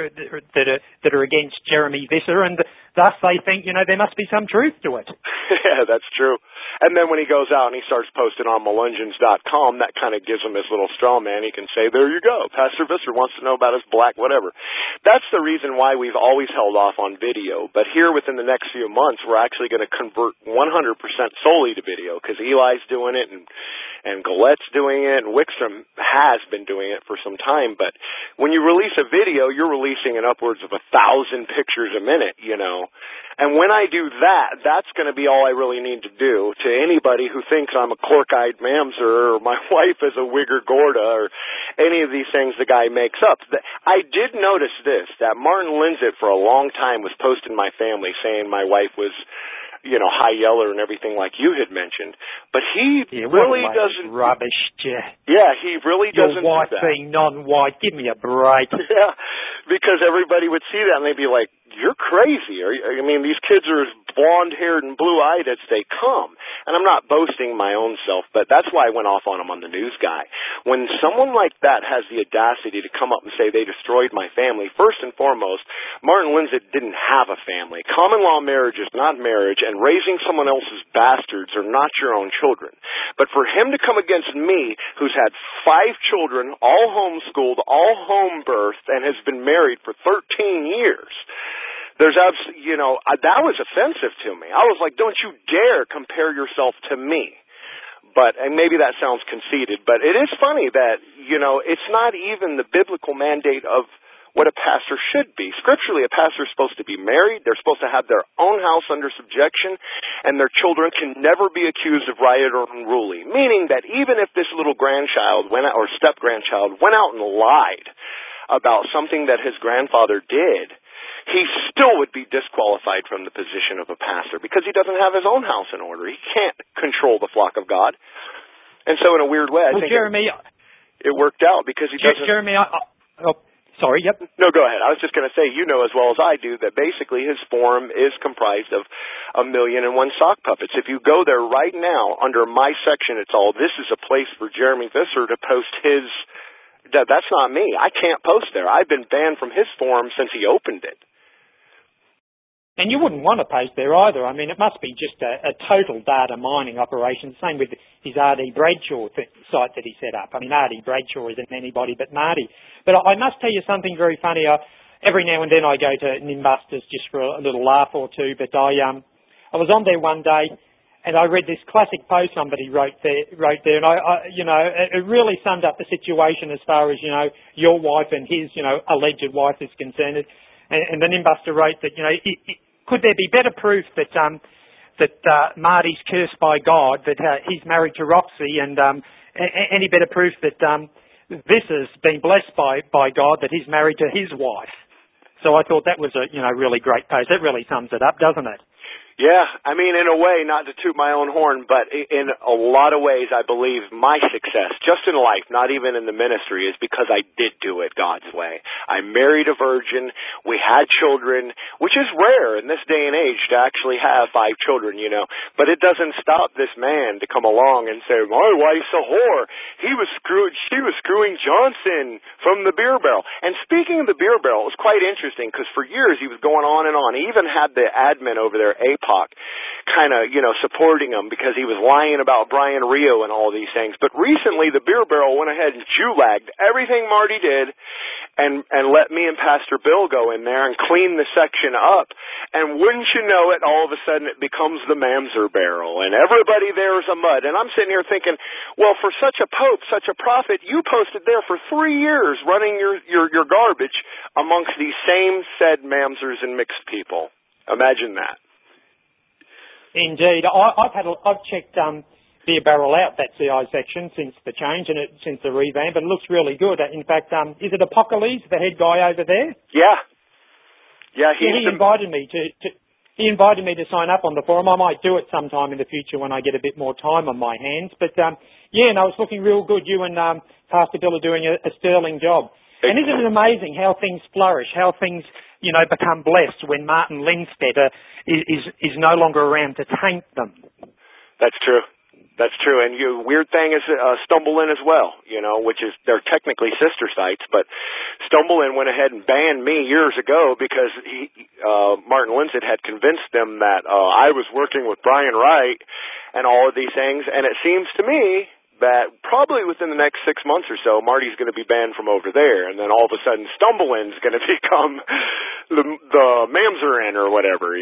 that are against Jeremy Visser, and thus they think, there must be some truth to it. Yeah, that's true. And then when he goes out and he starts posting on Melungeons.com, that kind of gives him his little straw man. He can say, there you go, Pastor Visser wants to know about his black whatever. That's the reason why we've always held off on video. But here within the next few months, we're actually going to convert 100% solely to video because Eli's doing it and Galette's doing it and Wickstrom has been doing it for some time. But when you release a video, you're releasing in upwards of 1,000 pictures a minute, And when I do that, that's going to be all I really need to do to anybody who thinks I'm a cork-eyed mamzer or my wife is a Wigger Gorda or any of these things the guy makes up. I did notice this, that Martin Lindstedt for a long time was posting my family saying my wife was, high yeller and everything like you had mentioned. But he really doesn't... Rubbish, Jeff. Yeah, he really doesn't Your wife do that. being non-white, give me a break. Yeah, because everybody would see that and they'd be like, you're crazy. These kids are as blonde-haired and blue-eyed as they come. And I'm not boasting my own self, but that's why I went off on him on the news guy. When someone like that has the audacity to come up and say they destroyed my family, first and foremost, Martin Lindstedt didn't have a family. Common law marriage is not marriage, and raising someone else's bastards are not your own children. But for him to come against me, who's had 5 children, all homeschooled, all home birthed, and has been married for 13 years... that was offensive to me. I was like, don't you dare compare yourself to me. But, and maybe that sounds conceited, but it is funny that, it's not even the biblical mandate of what a pastor should be. Scripturally, a pastor is supposed to be married. They're supposed to have their own house under subjection, and their children can never be accused of riot or unruly, meaning that even if this little grandchild went out, or step-grandchild went out and lied about something that his grandfather did, he still would be disqualified from the position of a pastor because he doesn't have his own house in order. He can't control the flock of God. And so in a weird way, I think Jeremy, it worked out because he doesn't... Jeremy, sorry, yep. No, go ahead. I was just going to say, you know as well as I do that basically his forum is comprised of 1,000,001 sock puppets. If you go there right now, under my section, it's all, this is a place for Jeremy Visser to post his... That's not me. I can't post there. I've been banned from his forum since he opened it. And you wouldn't want to post there either. I mean, it must be just a total data mining operation. Same with his R.D. Bradshaw site that he set up. I mean, R.D. Bradshaw isn't anybody but Marty. But I must tell you something very funny. Every now and then I go to Nimbusters just for a little laugh or two. But I was on there one day and I read this classic post somebody wrote there, and it really summed up the situation as far as, your wife and his, alleged wife is concerned. And the Nimbuster wrote that, could there be better proof that Marty's cursed by God, that he's married to Roxy, and any better proof that Visser's been blessed by God, that he's married to his wife? So I thought that was a really great post. That really sums it up, doesn't it? Yeah, I mean, in a way, not to toot my own horn, but in a lot of ways, I believe my success, just in life, not even in the ministry, is because I did do it God's way. I married a virgin, we had children, which is rare in this day and age to actually have 5 children, but it doesn't stop this man to come along and say, my wife's a whore. She was screwing Johnson from the beer barrel. And speaking of the beer barrel, it was quite interesting because for years he was going on and on. He even had the admin over there, kind of, supporting him because he was lying about Brian Rio and all these things. But recently, the beer barrel went ahead and Jew-lagged everything Marty did and let me and Pastor Bill go in there and clean the section up. And wouldn't you know it, all of a sudden it becomes the Mamzer barrel, and everybody there is a mud. And I'm sitting here thinking, well, for such a pope, such a prophet, you posted there for 3 years running your garbage amongst these same said Mamzers and mixed people. Imagine that. Indeed. I've checked Beer Barrel out, that CI section, since the change and since the revamp, and it looks really good. In fact, is it Apocalypse, the head guy over there? Yeah. Yeah, he invited me to sign up on the forum. I might do it sometime in the future when I get a bit more time on my hands. But it's looking real good. You and Pastor Bill are doing a sterling job. And isn't it amazing how things flourish, how things become blessed when Martin Lindstetter is no longer around to taint them. That's true. That's true. And weird thing is Stumble In as well, which is, they're technically sister sites, but Stumble In went ahead and banned me years ago because Martin Lindstetter had convinced them that I was working with Brian Wright and all of these things. And it seems to me that probably within the next 6 months or so, Marty's going to be banned from over there, and then all of a sudden Stumble In's going to become the Mamzer In or whatever,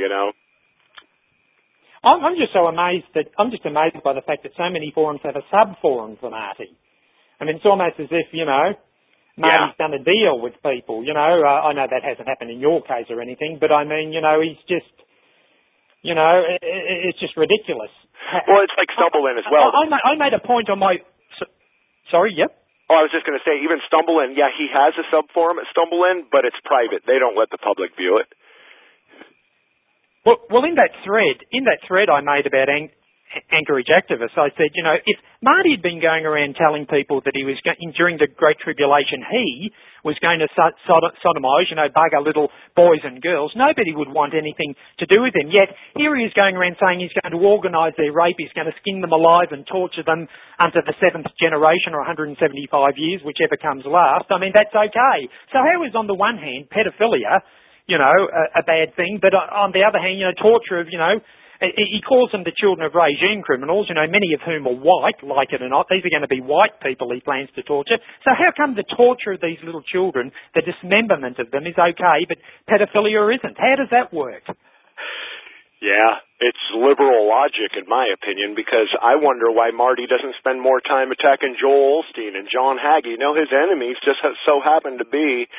I'm just amazed by the fact that so many forums have a sub-forum for Marty. I mean, it's almost as if, Marty's done a deal with people, I know that hasn't happened in your case or anything, but I mean, he's just, it's just ridiculous. Well, it's like Stumble In as well. I made a point on my... Sorry, yep. Oh, I was just going to say, even Stumble In, he has a sub-forum at Stumble In, but it's private. They don't let the public view it. Well, in that thread I made about Anchorage activists, I said, if Marty had been going around telling people that he was, during the Great Tribulation, he was going to sodomise, bugger little boys and girls, nobody would want anything to do with him. Yet, here he is going around saying he's going to organise their rape, he's going to skin them alive and torture them unto the 7th generation or 175 years, whichever comes last. I mean, that's okay. So how is, on the one hand, pedophilia, a bad thing, but on the other hand, torture of, he calls them the children of regime criminals, many of whom are white, like it or not. These are going to be white people he plans to torture. So how come the torture of these little children, the dismemberment of them is okay, but pedophilia isn't? How does that work? Yeah, it's liberal logic, in my opinion, because I wonder why Marty doesn't spend more time attacking Joel Osteen and John Hagee. His enemies just so happen to be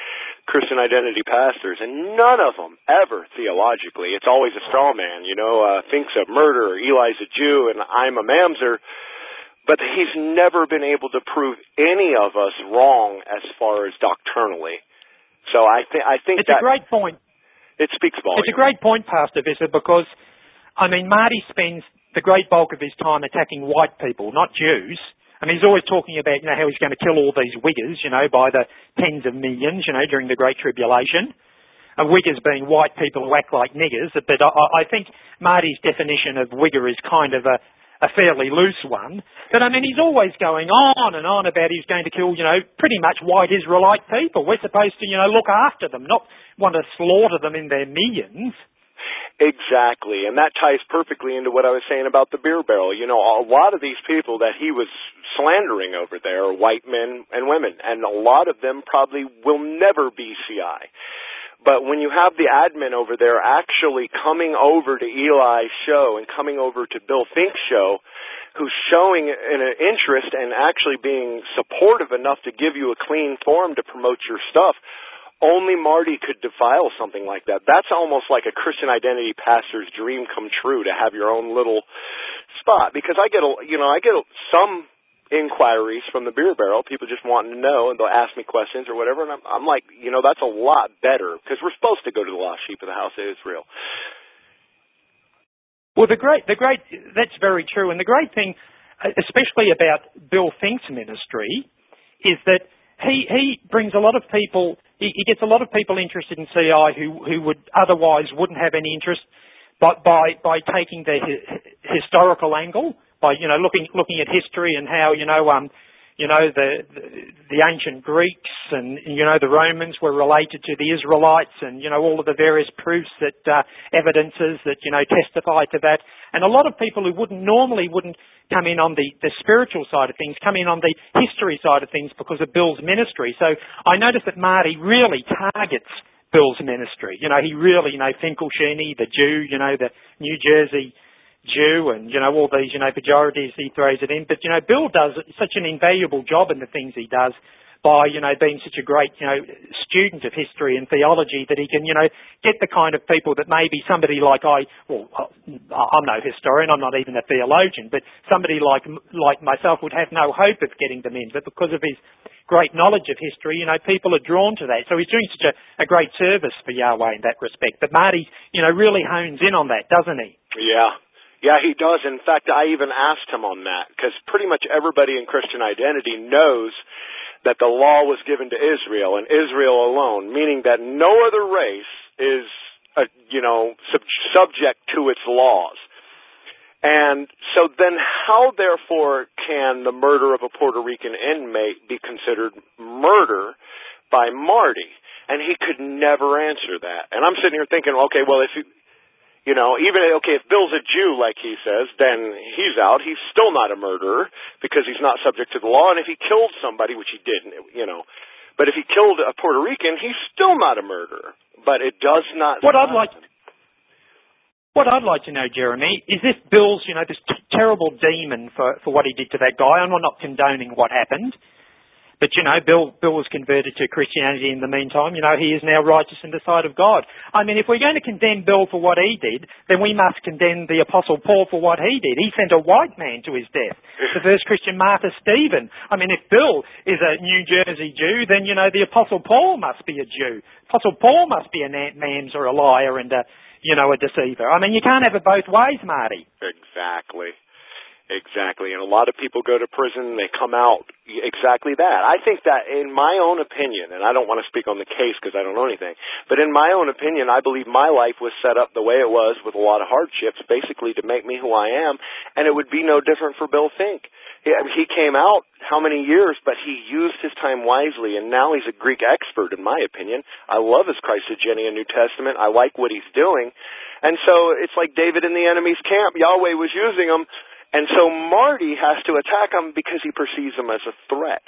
Christian identity pastors, and none of them ever theologically. It's always a straw man, thinks a murderer, Eli's a Jew, and I'm a mamzer. But he's never been able to prove any of us wrong as far as doctrinally. So I think it's a great point. It speaks volumes. It's a great point, Pastor Visser, because, Marty spends the great bulk of his time attacking white people, not Jews. He's always talking about, how he's going to kill all these Wiggers, by the tens of millions, during the Great Tribulation. Wiggers being white people who act like niggers. But I think Marty's definition of Wigger is kind of a fairly loose one. But, he's always going on and on about he's going to kill, pretty much white Israelite people. We're supposed to, look after them, not want to slaughter them in their millions. Exactly, and that ties perfectly into what I was saying about the beer barrel. A lot of these people that he was slandering over there are white men and women, and a lot of them probably will never be CI. But when you have the admin over there actually coming over to Eli's show and coming over to Bill Fink's show, who's showing an interest and actually being supportive enough to give you a clean forum to promote your stuff, only Marty could defile something like that. That's almost like a Christian identity pastor's dream come true, to have your own little spot. Because I get some inquiries from the beer barrel, people just wanting to know, and they'll ask me questions or whatever, and I'm like, that's a lot better, because we're supposed to go to the lost sheep of the house of Israel. Well, that's very true, and the great thing, especially about Bill Fink's ministry, is that he brings a lot of people. He gets a lot of people interested in CI who would otherwise wouldn't have any interest, but by taking the historical angle, by looking at history and how the ancient Greeks and the Romans were related to the Israelites, and all of the various proofs that evidences that testify to that. And a lot of people who wouldn't come in on the spiritual side of things, come in on the history side of things because of Bill's ministry. So I noticed that Marty really targets Bill's ministry. He really, Finkelstein, the Jew, the New Jersey Jew, and, all these, pejoratives he throws it in. But, Bill does such an invaluable job in the things he does by, being such a great, student of history and theology, that he can, get the kind of people that maybe somebody like I'm no historian, I'm not even a theologian, but somebody like myself would have no hope of getting them in. But because of his great knowledge of history, people are drawn to that. So he's doing such a great service for Yahweh in that respect. But Marty, really hones in on that, doesn't he? Yeah. Yeah, he does. In fact, I even asked him on that, because pretty much everybody in Christian identity knows that the law was given to Israel, and Israel alone, meaning that no other race is, subject to its laws. And so then how, therefore, can the murder of a Puerto Rican inmate be considered murder by Marty? And he could never answer that. And I'm sitting here thinking, okay, well, if if Bill's a Jew, like he says, then he's out. He's still not a murderer because he's not subject to the law. And if he killed somebody, which he didn't, but if he killed a Puerto Rican, he's still not a murderer. But it does not. What I'd like to know, Jeremy, is this Bill's, this terrible demon for what he did to that guy. I'm not condoning what happened. But, Bill was converted to Christianity in the meantime. He is now righteous in the sight of God. If we're going to condemn Bill for what he did, then we must condemn the Apostle Paul for what he did. He sent a white man to his death, the first Christian martyr, Stephen. If Bill is a New Jersey Jew, then, the Apostle Paul must be a Jew. Apostle Paul must be a mams or a liar and a deceiver. You can't have it both ways, Marty. Exactly. And a lot of people go to prison, they come out exactly that. I think that, in my own opinion, and I don't want to speak on the case because I don't know anything, but in my own opinion, I believe my life was set up the way it was with a lot of hardships, basically to make me who I am, and it would be no different for Bill Fink. He came out how many years, but he used his time wisely, and now he's a Greek expert, in my opinion. I love his Christogenea New Testament. I like what he's doing. And so it's like David in the enemy's camp. Yahweh was using him. And so Marty has to attack him because he perceives him as a threat.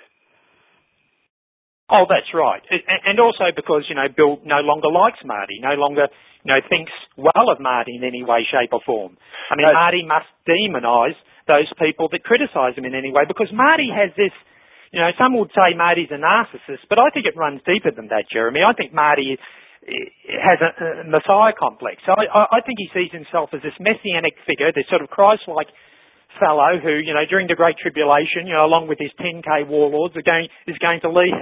Oh, that's right. And also because, Bill no longer likes Marty, no longer, thinks well of Marty in any way, shape or form. Marty must demonise those people that criticise him in any way, because Marty has this, some would say Marty's a narcissist, but I think it runs deeper than that, Jeremy. I think Marty has a Messiah complex. I think he sees himself as this messianic figure, this sort of Christ-like fellow who, during the Great Tribulation, along with his 10K warlords, is going to lead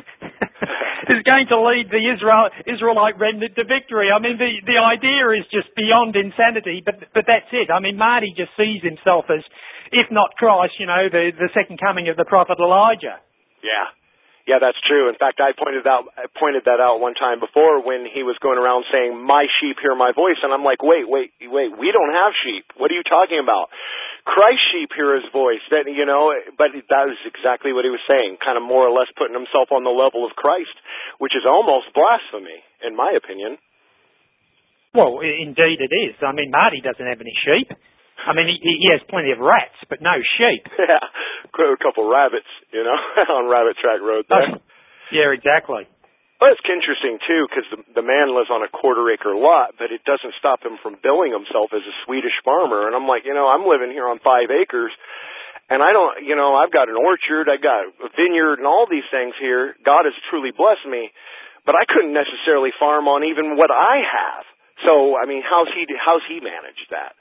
the Israelite remnant to victory. I mean, the idea is just beyond insanity, but that's it. I mean, Marty just sees himself as, if not Christ, the second coming of the prophet Elijah. Yeah, that's true. In fact, I pointed that out one time before when he was going around saying, "My sheep hear my voice," and I'm like, wait, we don't have sheep. What are you talking about? Christ's sheep hear his voice. But that was exactly what he was saying, kind of more or less putting himself on the level of Christ, which is almost blasphemy, in my opinion. Well, indeed it is. I mean, Marty doesn't have any sheep. I mean, he has plenty of rats, but no sheep. Yeah, a couple rabbits, on Rabbit Track Road there. Yeah, exactly. Well, it's interesting, too, because the man lives on a quarter-acre lot, but it doesn't stop him from billing himself as a Swedish farmer. And I'm like, I'm living here on 5 acres, and I don't, I've got an orchard, I got a vineyard, and all these things here. God has truly blessed me, but I couldn't necessarily farm on even what I have. So, I mean, how's he managed that?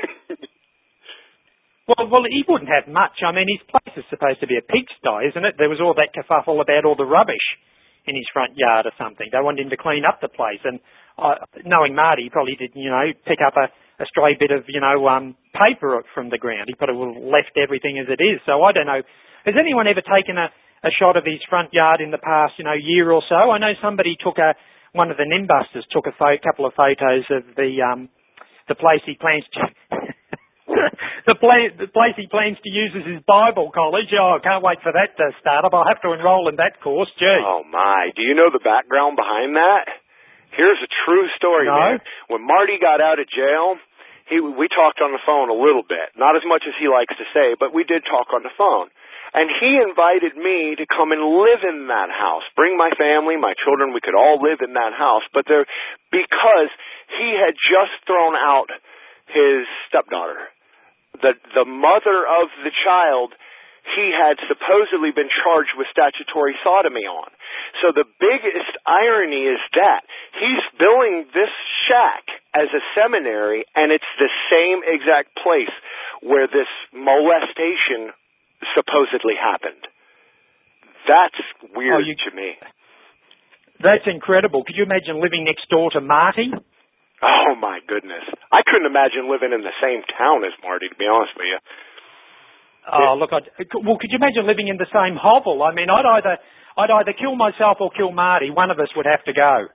Well, he wouldn't have much. I mean, his place is supposed to be a pigsty, isn't it? There was all that kerfuffle about all the rubbish in his front yard or something. They wanted him to clean up the place. And knowing Marty, he probably did, pick up a stray bit of, paper from the ground. He probably would have left everything as it is. So I don't know. Has anyone ever taken a shot of his front yard in the past, year or so? I know somebody took one of the Nimbusters took a couple of photos of the place he plans to... The place he plans to use as his Bible college. Oh, I can't wait for that to start up. I'll have to enroll in that course, gee. Oh, my. Do you know the background behind that? Here's a true story, man. When Marty got out of jail, we talked on the phone a little bit. Not as much as he likes to say, but we did talk on the phone. And he invited me to come and live in that house. Bring my family, my children. We could all live in that house. Because he had just thrown out his stepdaughter. The mother of the child, he had supposedly been charged with statutory sodomy on. So the biggest irony is that he's billing this shack as a seminary, and it's the same exact place where this molestation supposedly happened. That's weird to me. That's incredible. Could you imagine living next door to Marty? Oh, my goodness. I couldn't imagine living in the same town as Marty, to be honest with you. Oh, look, could you imagine living in the same hovel? I mean, I'd either kill myself or kill Marty. One of us would have to go.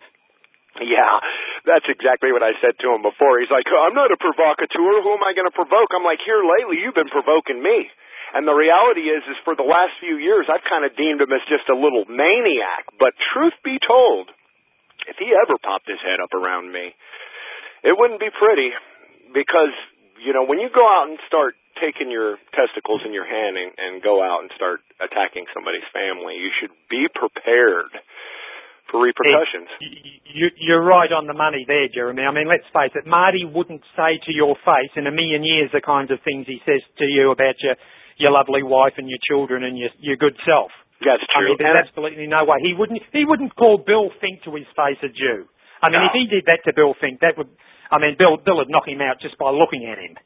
Yeah, that's exactly what I said to him before. He's like, I'm not a provocateur. Who am I going to provoke? I'm like, here lately, you've been provoking me. And the reality is for the last few years, I've kind of deemed him as just a little maniac. But truth be told, if he ever popped his head up around me, it wouldn't be pretty, because, when you go out and start taking your testicles in your hand and go out and start attacking somebody's family, you should be prepared for repercussions. You're right on the money there, Jeremy. I mean, let's face it, Marty wouldn't say to your face in a million years the kinds of things he says to you about your lovely wife and your children and your good self. That's true. I mean, there's absolutely no way. He wouldn't call Bill Fink to his face a Jew. I mean, If he did that to Bill Fink, Bill would knock him out just by looking at him.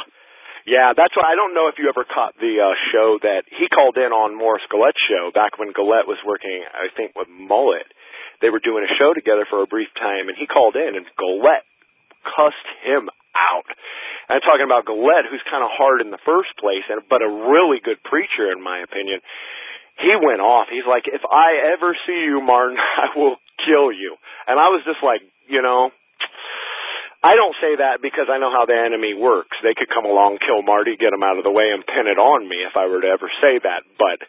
Yeah, that's why I don't know if you ever caught the show that he called in on Morris Gillette's show back when Gillette was working, I think, with Mullet. They were doing a show together for a brief time, and he called in, and Gillette cussed him out. And I'm talking about Gillette, who's kind of hard in the first place, but a really good preacher, in my opinion. He went off. He's like, if I ever see you, Martin, I will kill you. And I was just like, I don't say that because I know how the enemy works. They could come along, kill Marty, get him out of the way, and pin it on me if I were to ever say that. But,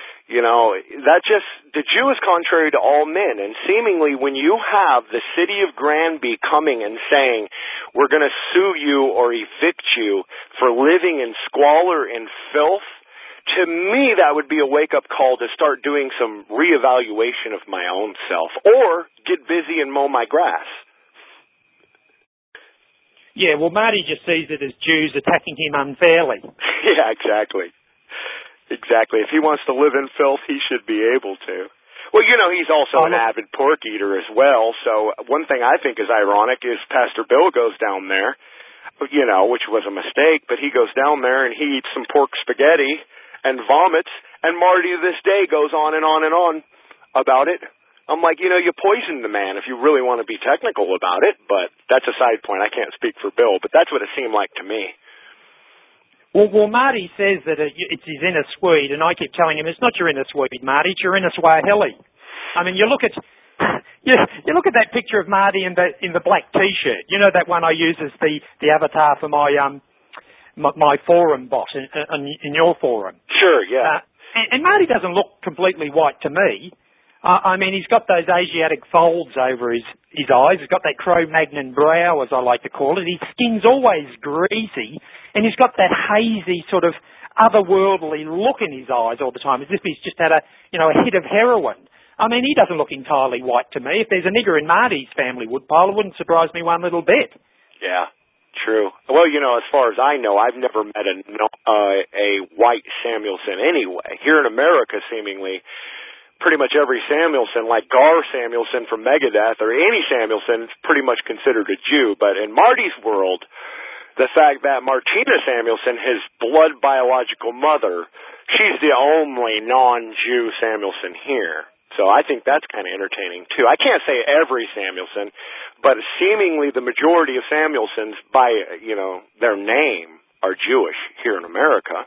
the Jew is contrary to all men. And seemingly when you have the city of Granby coming and saying, we're going to sue you or evict you for living in squalor and filth, to me, that would be a wake-up call to start doing some reevaluation of my own self, or get busy and mow my grass. Yeah, well, Marty just sees it as Jews attacking him unfairly. Yeah, exactly. Exactly. If he wants to live in filth, he should be able to. Well, he's also an avid pork eater as well, so one thing I think is ironic is Pastor Bill goes down there, which was a mistake, but he goes down there and he eats some pork spaghetti and vomits, and Marty to this day goes on and on and on about it. I'm like, you poisoned the man if you really want to be technical about it, but that's a side point. I can't speak for Bill, but that's what it seemed like to me. Well, Marty says that it's his inner Swede, and I keep telling him it's not your inner Swede, Marty, it's your inner Swahili. I mean, you look at that picture of Marty in the black T-shirt. You know that one I use as the avatar for my forum bot in your forum. Sure, yeah. And Marty doesn't look completely white to me. I mean, he's got those Asiatic folds over his eyes. He's got that Cro-Magnon brow, as I like to call it. His skin's always greasy, and he's got that hazy sort of otherworldly look in his eyes all the time, as if he's just had a hit of heroin. I mean, he doesn't look entirely white to me. If there's a nigger in Marty's family woodpile, it wouldn't surprise me one little bit. Yeah, true. Well, as far as I know, I've never met a white Samuelson anyway. Here in America, seemingly, pretty much every Samuelson, like Gar Samuelson from Megadeth, or any Samuelson, is pretty much considered a Jew. But in Marty's world, the fact that Martina Samuelson, his blood biological mother, she's the only non-Jew Samuelson here. So I think that's kind of entertaining, too. I can't say every Samuelson, but seemingly the majority of Samuelsons, by, their name, are Jewish here in America.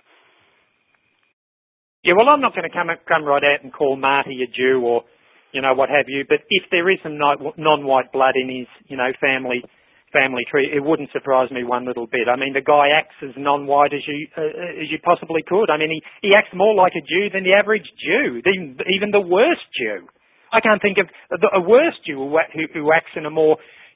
Yeah, well, I'm not going to come right out and call Marty a Jew or, what have you. But if there is some non-white blood in his, family tree, it wouldn't surprise me one little bit. I mean, the guy acts as non-white as you possibly could. I mean, he acts more like a Jew than the average Jew, even the worst Jew. I can't think of a worse Jew who acts in a more,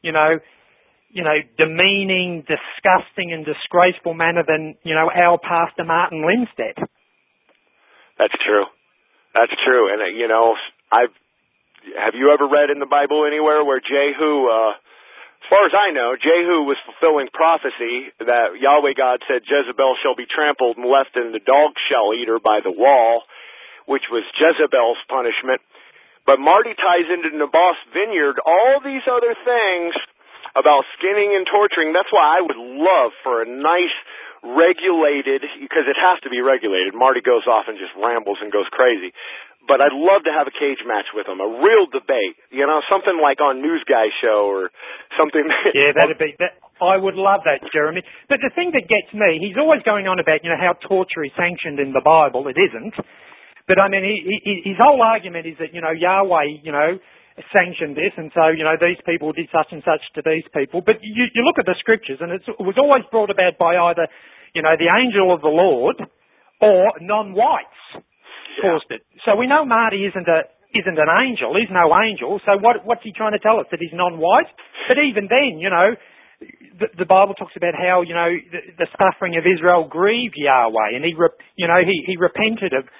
demeaning, disgusting, and disgraceful manner than our pastor Martin Lindstedt. That's true. That's true. And, have you ever read in the Bible anywhere where Jehu, as far as I know, Jehu was fulfilling prophecy that Yahweh God said Jezebel shall be trampled and left and the dogs shall eat her by the wall, which was Jezebel's punishment. But Marty ties into Naboth's vineyard all these other things about skinning and torturing. That's why I would love for a nice regulated, because it has to be regulated. Marty goes off and just rambles and goes crazy. But I'd love to have a cage match with him, a real debate, something like on News Guy show or something. Yeah, I would love that, Jeremy. But the thing that gets me, he's always going on about, how torture is sanctioned in the Bible. It isn't. But I mean, his whole argument is that, Yahweh, sanctioned this, and so, these people did such and such to these people. But you look at the scriptures, and it was always brought about by either, the angel of the Lord or non-whites caused it. So we know Marty isn't an angel. He's no angel. So what's he trying to tell us? That he's non-white? But even then, the Bible talks about how, the suffering of Israel grieved Yahweh, and he repented of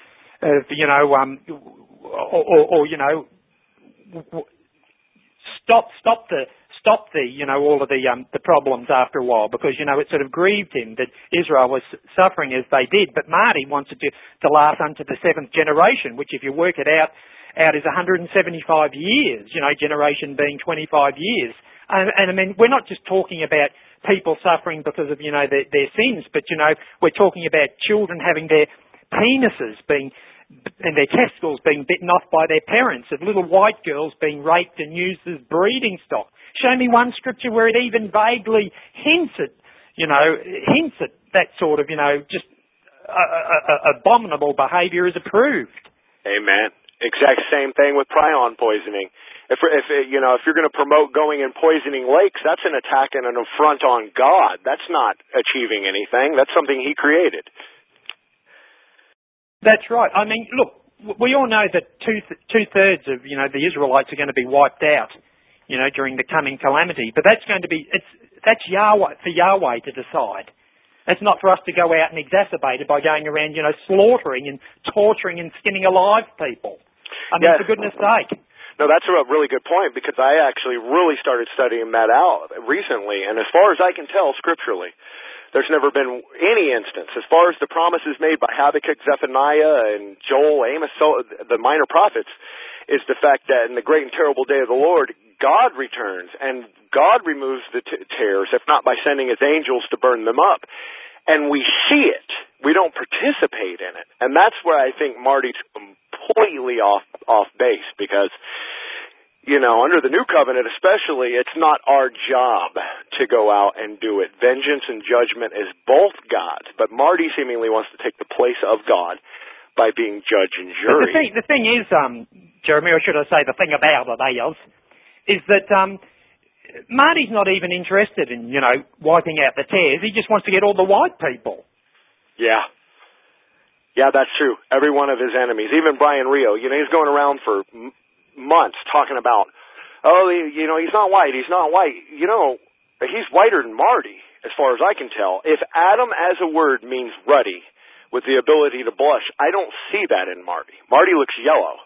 stop the all of the problems after a while, because it sort of grieved him that Israel was suffering as they did. But Marty wants it to last unto the seventh generation, which if you work it out is 175 years. Generation being 25 years. And I mean, we're not just talking about people suffering because of their sins, but we're talking about children having their penises and their testicles being bitten off by their parents, of little white girls being raped and used as breeding stock. Show me one scripture where it even vaguely hints at that sort of, just abominable behaviour is approved. Amen. Exact same thing with prion poisoning. If you're going to promote going and poisoning lakes, that's an attack and an affront on God. That's not achieving anything. That's something He created. That's right. I mean, look, we all know that two-thirds of, the Israelites are going to be wiped out, during the coming calamity. But that's Yahweh, for Yahweh to decide. It's not for us to go out and exacerbate it by going around, slaughtering and torturing and skinning alive people. I mean, for goodness sake. No, that's a really good point, because I actually really started studying that out recently. And as far as I can tell scripturally, There's never been any instance. As far as the promises made by Habakkuk, Zephaniah, and Joel, Amos, the minor prophets, is the fact that in the great and terrible day of the Lord, God returns, and God removes the tares, if not by sending his angels to burn them up. And we see it. We don't participate in it. And that's where I think Marty's completely off base, because, you know, under the new covenant especially, it's not our job to go out and do it. Vengeance and judgment is both God's, but Marty seemingly wants to take the place of God by being judge and jury. But the thing is, Jeremy, or should I say the thing about it is that Marty's not even interested in, you know, wiping out the tares. He just wants to get all the white people. Yeah. Yeah, that's true. Every one of his enemies, even Brian Rio, you know, he's going around for months talking about, oh, you know, he's not white. You know, he's whiter than Marty, as far as I can tell. If Adam as a word means ruddy, with the ability to blush, I don't see that in Marty. Marty looks yellow.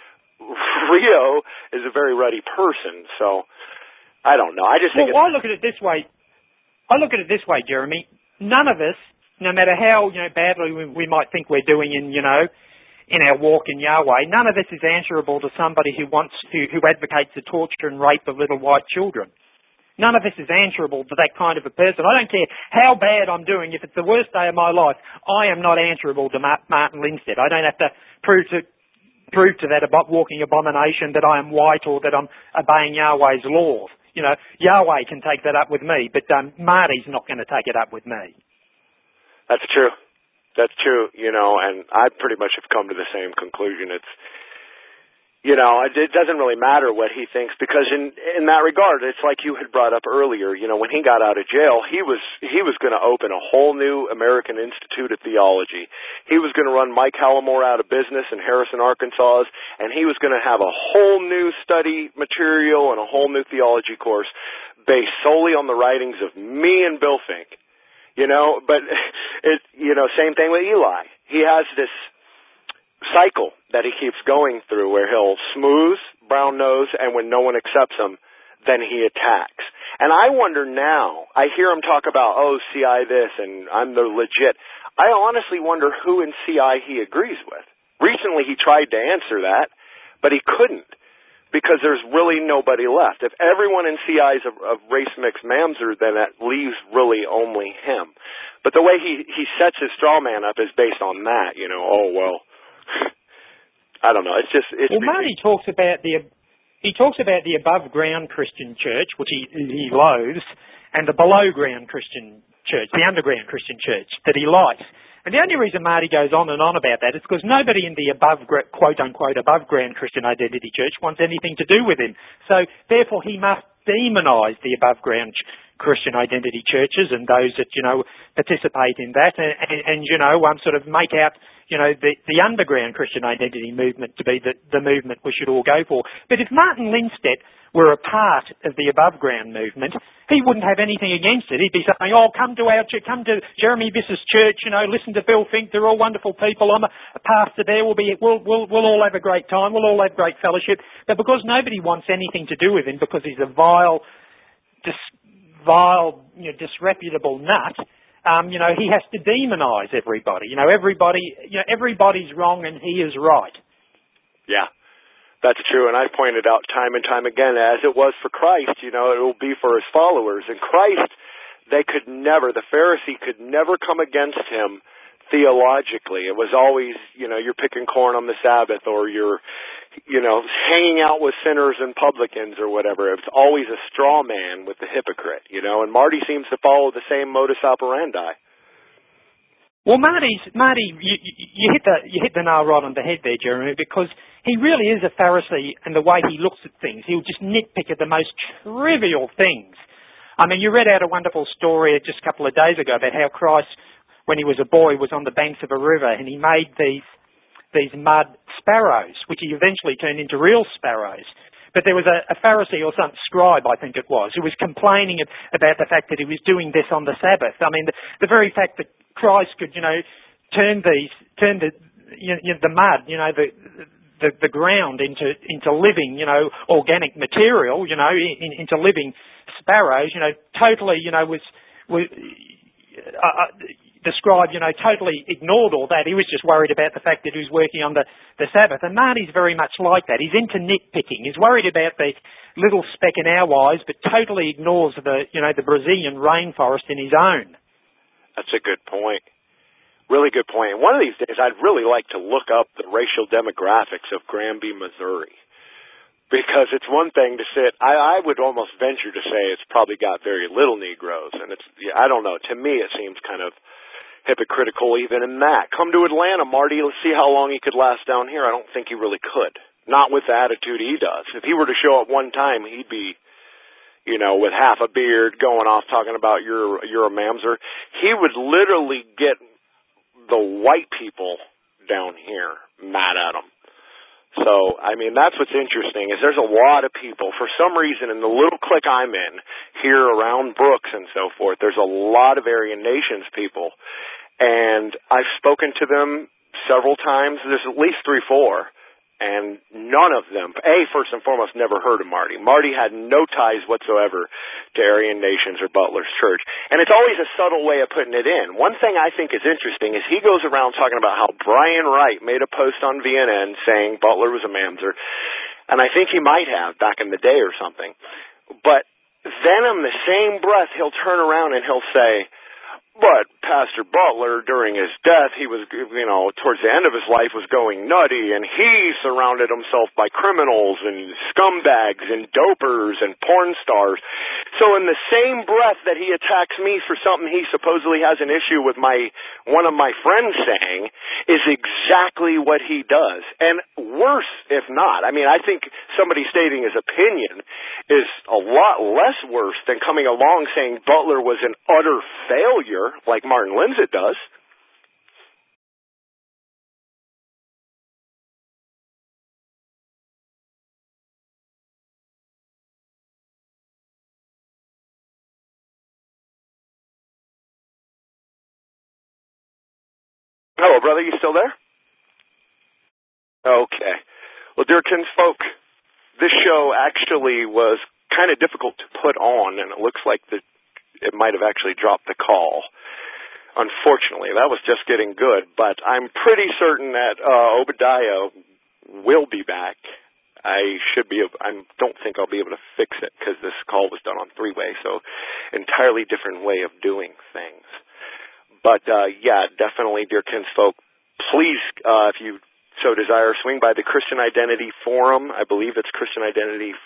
Rio is a very ruddy person, so I don't know. I just think I look at it this way. Jeremy. None of us, no matter how, you know, badly we might think we're doing in, you know, in our walk in Yahweh, none of this is answerable to somebody who advocates the torture and rape of little white children. None of this is answerable to that kind of a person. I don't care how bad I'm doing. If it's the worst day of my life, I am not answerable to Martin Lindstedt. I don't have to prove to that about walking abomination that I am white or that I'm obeying Yahweh's laws. You know, Yahweh can take that up with me, but Marty's not going to take it up with me. That's true. That's true, you know, and I pretty much have come to the same conclusion. It's, you know, it doesn't really matter what he thinks, because in that regard, it's like you had brought up earlier, you know, when he got out of jail, he was going to open a whole new American Institute of Theology. He was going to run Mike Hallamore out of business in Harrison, Arkansas, and he was going to have a whole new study material and a whole new theology course based solely on the writings of me and Bill Fink. You know, but same thing with Eli. He has this cycle that he keeps going through where he'll smooth, brown nose, and when no one accepts him, then he attacks. And I wonder now, I hear him talk about, oh, CI this, and I'm the legit. I honestly wonder who in CI he agrees with. Recently he tried to answer that, but he couldn't, because there's really nobody left. If everyone in CI is of race-mixed mamzer, then that leaves really only him. But the way he sets his straw man up is based on that, you know, oh, well, I don't know. Marty talks about the above ground Christian church, which he loathes, and the below ground Christian church, the underground Christian church that he likes. And the only reason Marty goes on and on about that is because nobody in the quote unquote above ground Christian Identity Church wants anything to do with him. So therefore he must demonise the above ground Christian Identity churches and those that, you know, participate in that and you know, sort of make out, you know, the underground Christian Identity movement to be the movement we should all go for. But if Martin Lindstedt were a part of the above ground movement, he wouldn't have anything against it. He'd be saying, oh, come to Jeremy Biss's church, you know, listen to Bill Fink, they're all wonderful people, I'm a pastor there, we'll all have a great time, we'll all have great fellowship. But because nobody wants anything to do with him because he's a vile, you know, disreputable nut, you know, he has to demonise everybody. You know, everybody's wrong and he is right. Yeah. That's true, and I pointed out time and time again, as it was for Christ, you know, it will be for his followers. And Christ, the Pharisee could never come against him theologically. It was always, you know, you're picking corn on the Sabbath, or you're, you know, hanging out with sinners and publicans or whatever. It's always a straw man with the hypocrite, you know, and Marty seems to follow the same modus operandi. Well, Marty, you hit the nail right on the head there, Jeremy, because he really is a Pharisee in the way he looks at things. He'll just nitpick at the most trivial things. I mean, you read out a wonderful story just a couple of days ago about how Christ, when he was a boy, was on the banks of a river and he made these mud sparrows, which he eventually turned into real sparrows. But there was a Pharisee or some scribe, I think it was, who was complaining about the fact that he was doing this on the Sabbath. I mean, the very fact that Christ could, you know, turn the mud, you know, the ground into living, you know, organic material, you know, into living sparrows, you know, totally, you know, was the scribe, totally ignored all that. He was just worried about the fact that he was working on the Sabbath. And Marty's very much like that. He's into nitpicking. He's worried about the little speck in our eyes, but totally ignores the Brazilian rainforest in his own. That's a good point. Really good point. And one of these days, I'd really like to look up the racial demographics of Granby, Missouri. Because it's one thing to sit, I would almost venture to say it's probably got very little Negroes. And I don't know, to me it seems kind of hypocritical even in that. Come to Atlanta, Marty, let's see how long he could last down here. I don't think he really could. Not with the attitude he does. If he were to show up one time, he'd be, with half a beard going off talking about you're a mamzer. He would literally get the white people down here mad at him. So, that's what's interesting is there's a lot of people, for some reason, in the little clique I'm in, here around Brooks and so forth, there's a lot of Aryan Nations people. And I've spoken to them several times. There's at least 3, 4. And none of them, first and foremost, never heard of Marty. Marty had no ties whatsoever to Aryan Nations or Butler's Church. And it's always a subtle way of putting it in. One thing I think is interesting is he goes around talking about how Brian Wright made a post on VNN saying Butler was a mamzer. And I think he might have back in the day or something. But then in the same breath, he'll turn around and he'll say, but Pastor Butler, during his death, he was, towards the end of his life was going nutty, and he surrounded himself by criminals and scumbags and dopers and porn stars. So in the same breath that he attacks me for something he supposedly has an issue with one of my friends saying, is exactly what he does. And worse, if not. I think somebody stating his opinion is a lot less worse than coming along saying Butler was an utter failure, like Martin Lindsay does. Hello, brother. You still there? Okay. Well, dear kinsfolk, this show actually was kind of difficult to put on, and it looks like it might have actually dropped the call. Unfortunately, that was just getting good, but I'm pretty certain that Obadiah will be back. I don't think I'll be able to fix it because this call was done on 3-way, so entirely different way of doing things. But, definitely, dear kinsfolk, please, if you so desire, swing by the Christian Identity Forum. I believe it's Christian Identity,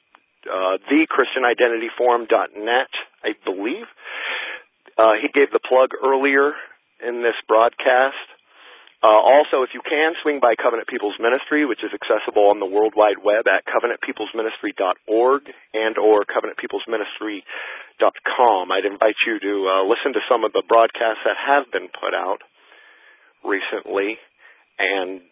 thechristianidentityforum.net, I believe. He gave the plug earlier in this broadcast. Also, if you can, swing by Covenant People's Ministry, which is accessible on the World Wide Web at covenantpeoplesministry.org and or covenantpeoplesministry.com. I'd invite you to listen to some of the broadcasts that have been put out recently and,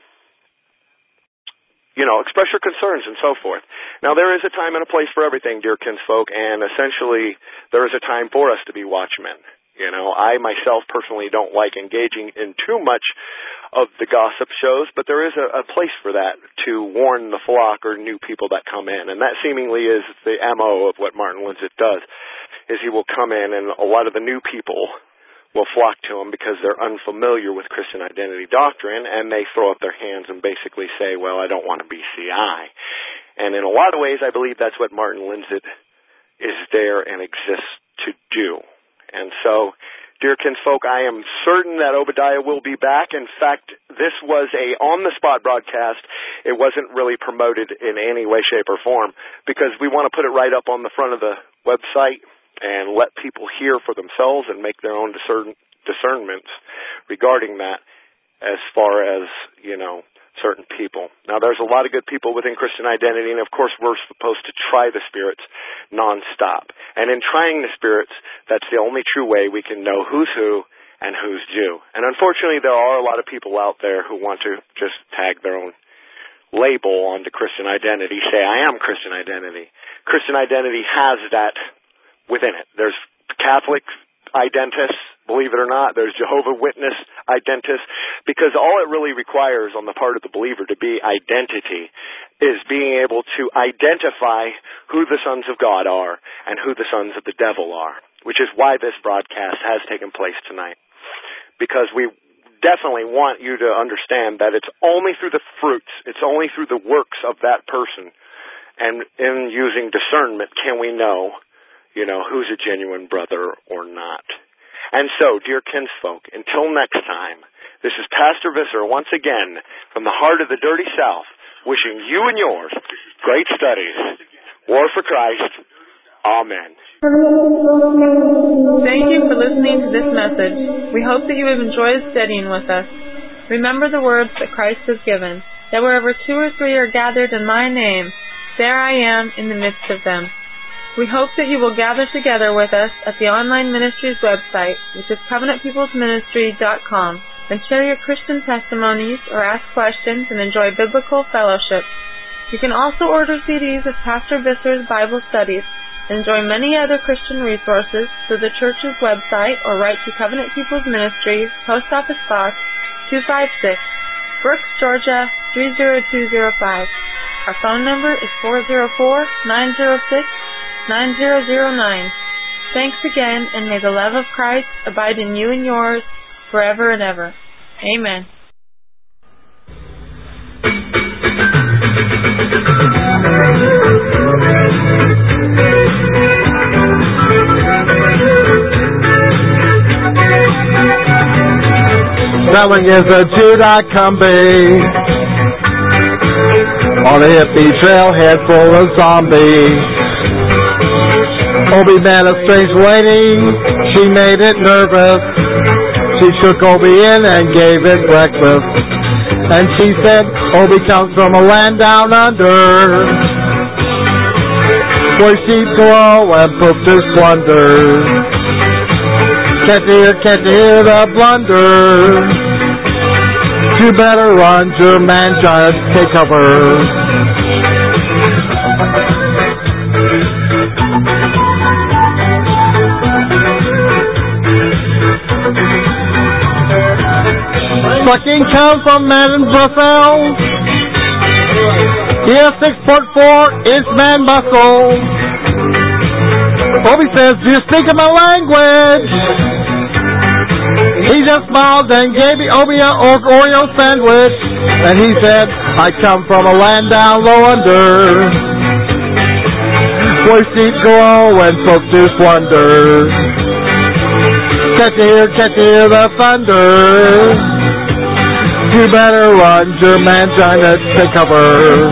express your concerns and so forth. Now, there is a time and a place for everything, dear kinsfolk, and essentially there is a time for us to be watchmen. I myself personally don't like engaging in too much of the gossip shows, but there is a place for that to warn the flock or new people that come in. And that seemingly is the MO of what Martin Lindsay does, is he will come in and a lot of the new people will flock to him because they're unfamiliar with Christian identity doctrine, and they throw up their hands and basically say, well, I don't want to be CI. And in a lot of ways, I believe that's what Martin Lindsay is there and exists to do. And so, dear kinsfolk, I am certain that Obadiah will be back. In fact, this was a on-the-spot broadcast. It wasn't really promoted in any way, shape, or form because we want to put it right up on the front of the website and let people hear for themselves and make their own discernments regarding that as far as, certain people. Now, there's a lot of good people within Christian identity, and of course, we're supposed to try the spirits nonstop. And in trying the spirits, that's the only true way we can know who's who and who's Jew. And unfortunately, there are a lot of people out there who want to just tag their own label onto Christian identity, say, I am Christian identity. Christian identity has that within it. There's Catholic identists, believe it or not. There's Jehovah's Witness identists, because all it really requires on the part of the believer to be identity is being able to identify who the sons of God are and who the sons of the devil are. which is why this broadcast has taken place tonight. Because we definitely want you to understand that it's only through the fruits, it's only through the works of that person, and in using discernment can we know, who's a genuine brother or not. And so, dear kinsfolk, until next time, this is Pastor Visser once again from the heart of the Dirty South, wishing you and yours great studies. War for Christ. Amen. Thank you for listening to this message. We hope that you have enjoyed studying with us. Remember the words that Christ has given, that wherever 2 or 3 are gathered in my name, there I am in the midst of them. We hope that you will gather together with us at the online ministry's website, which is covenantpeoplesministry.com, and share your Christian testimonies or ask questions and enjoy biblical fellowship. You can also order CDs of Pastor Visser's Bible studies and enjoy many other Christian resources through the church's website or write to Covenant People's Ministry, Post Office Box 256, Brooks, Georgia 30205. Our phone number is 404-906-9009. Thanks again, and may the love of Christ abide in you and yours forever and ever. Amen. Selling is a Judah.com-bee on a hippie trailhead full of zombies. Obi met a strange lady, she made it nervous. She shook Obi in and gave it breakfast. And she said, Obi comes from a land down under, where sheep glow and poopers plunder. Can't you hear the blunder? You better run, German giant, take cover. Fucking come from man in Brussels. He has 6.4-inch man muscle. Obi says, do you speak my language? He just smiled and gave Obi an Oreo sandwich. And he said, I come from a land down low under, where sheep glow and folks do plunder. Can't you hear the thunder? You better run, German giant, take cover.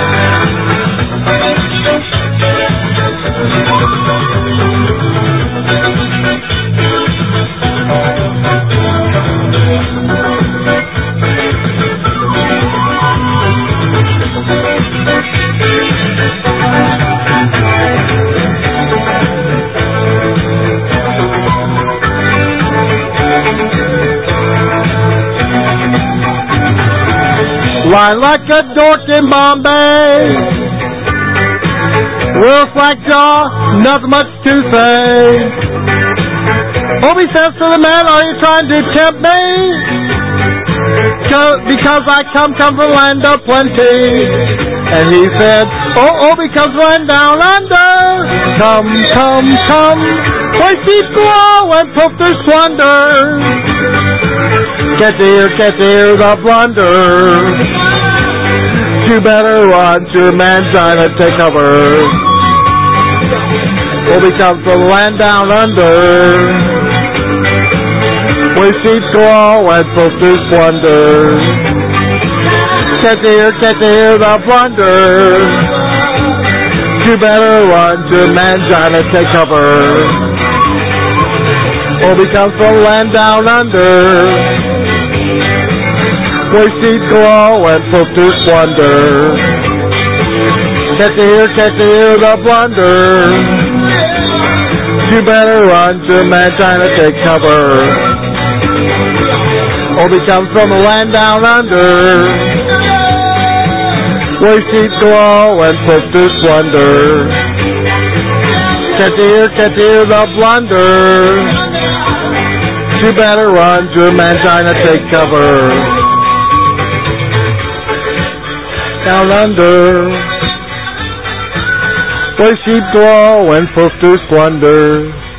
Line like a dork in Bombay, Will's like jaw, nothing much to say. Obi says to the man, are you trying to tempt me? Because I come from the land of plenty. And he said, Obi comes right down under. Come, where sheep glow and poopers plunder. Can't you hear the blunder? You better run, German giant, take cover. Obi comes from the land down under, where sheep glow and poopers plunder. Can't you hear the blunder? You better run, German giant, take cover. Obi comes from the land down under, where sheep glow and poopers plunder. Can't you hear the blunder? You better run, German giant, take cover. Obi comes from the land down under, where sheep glow and poopers plunder. Can't you hear the blunder? You better run, German giant, take cover. Down under, where sheep glow and poopers plunder.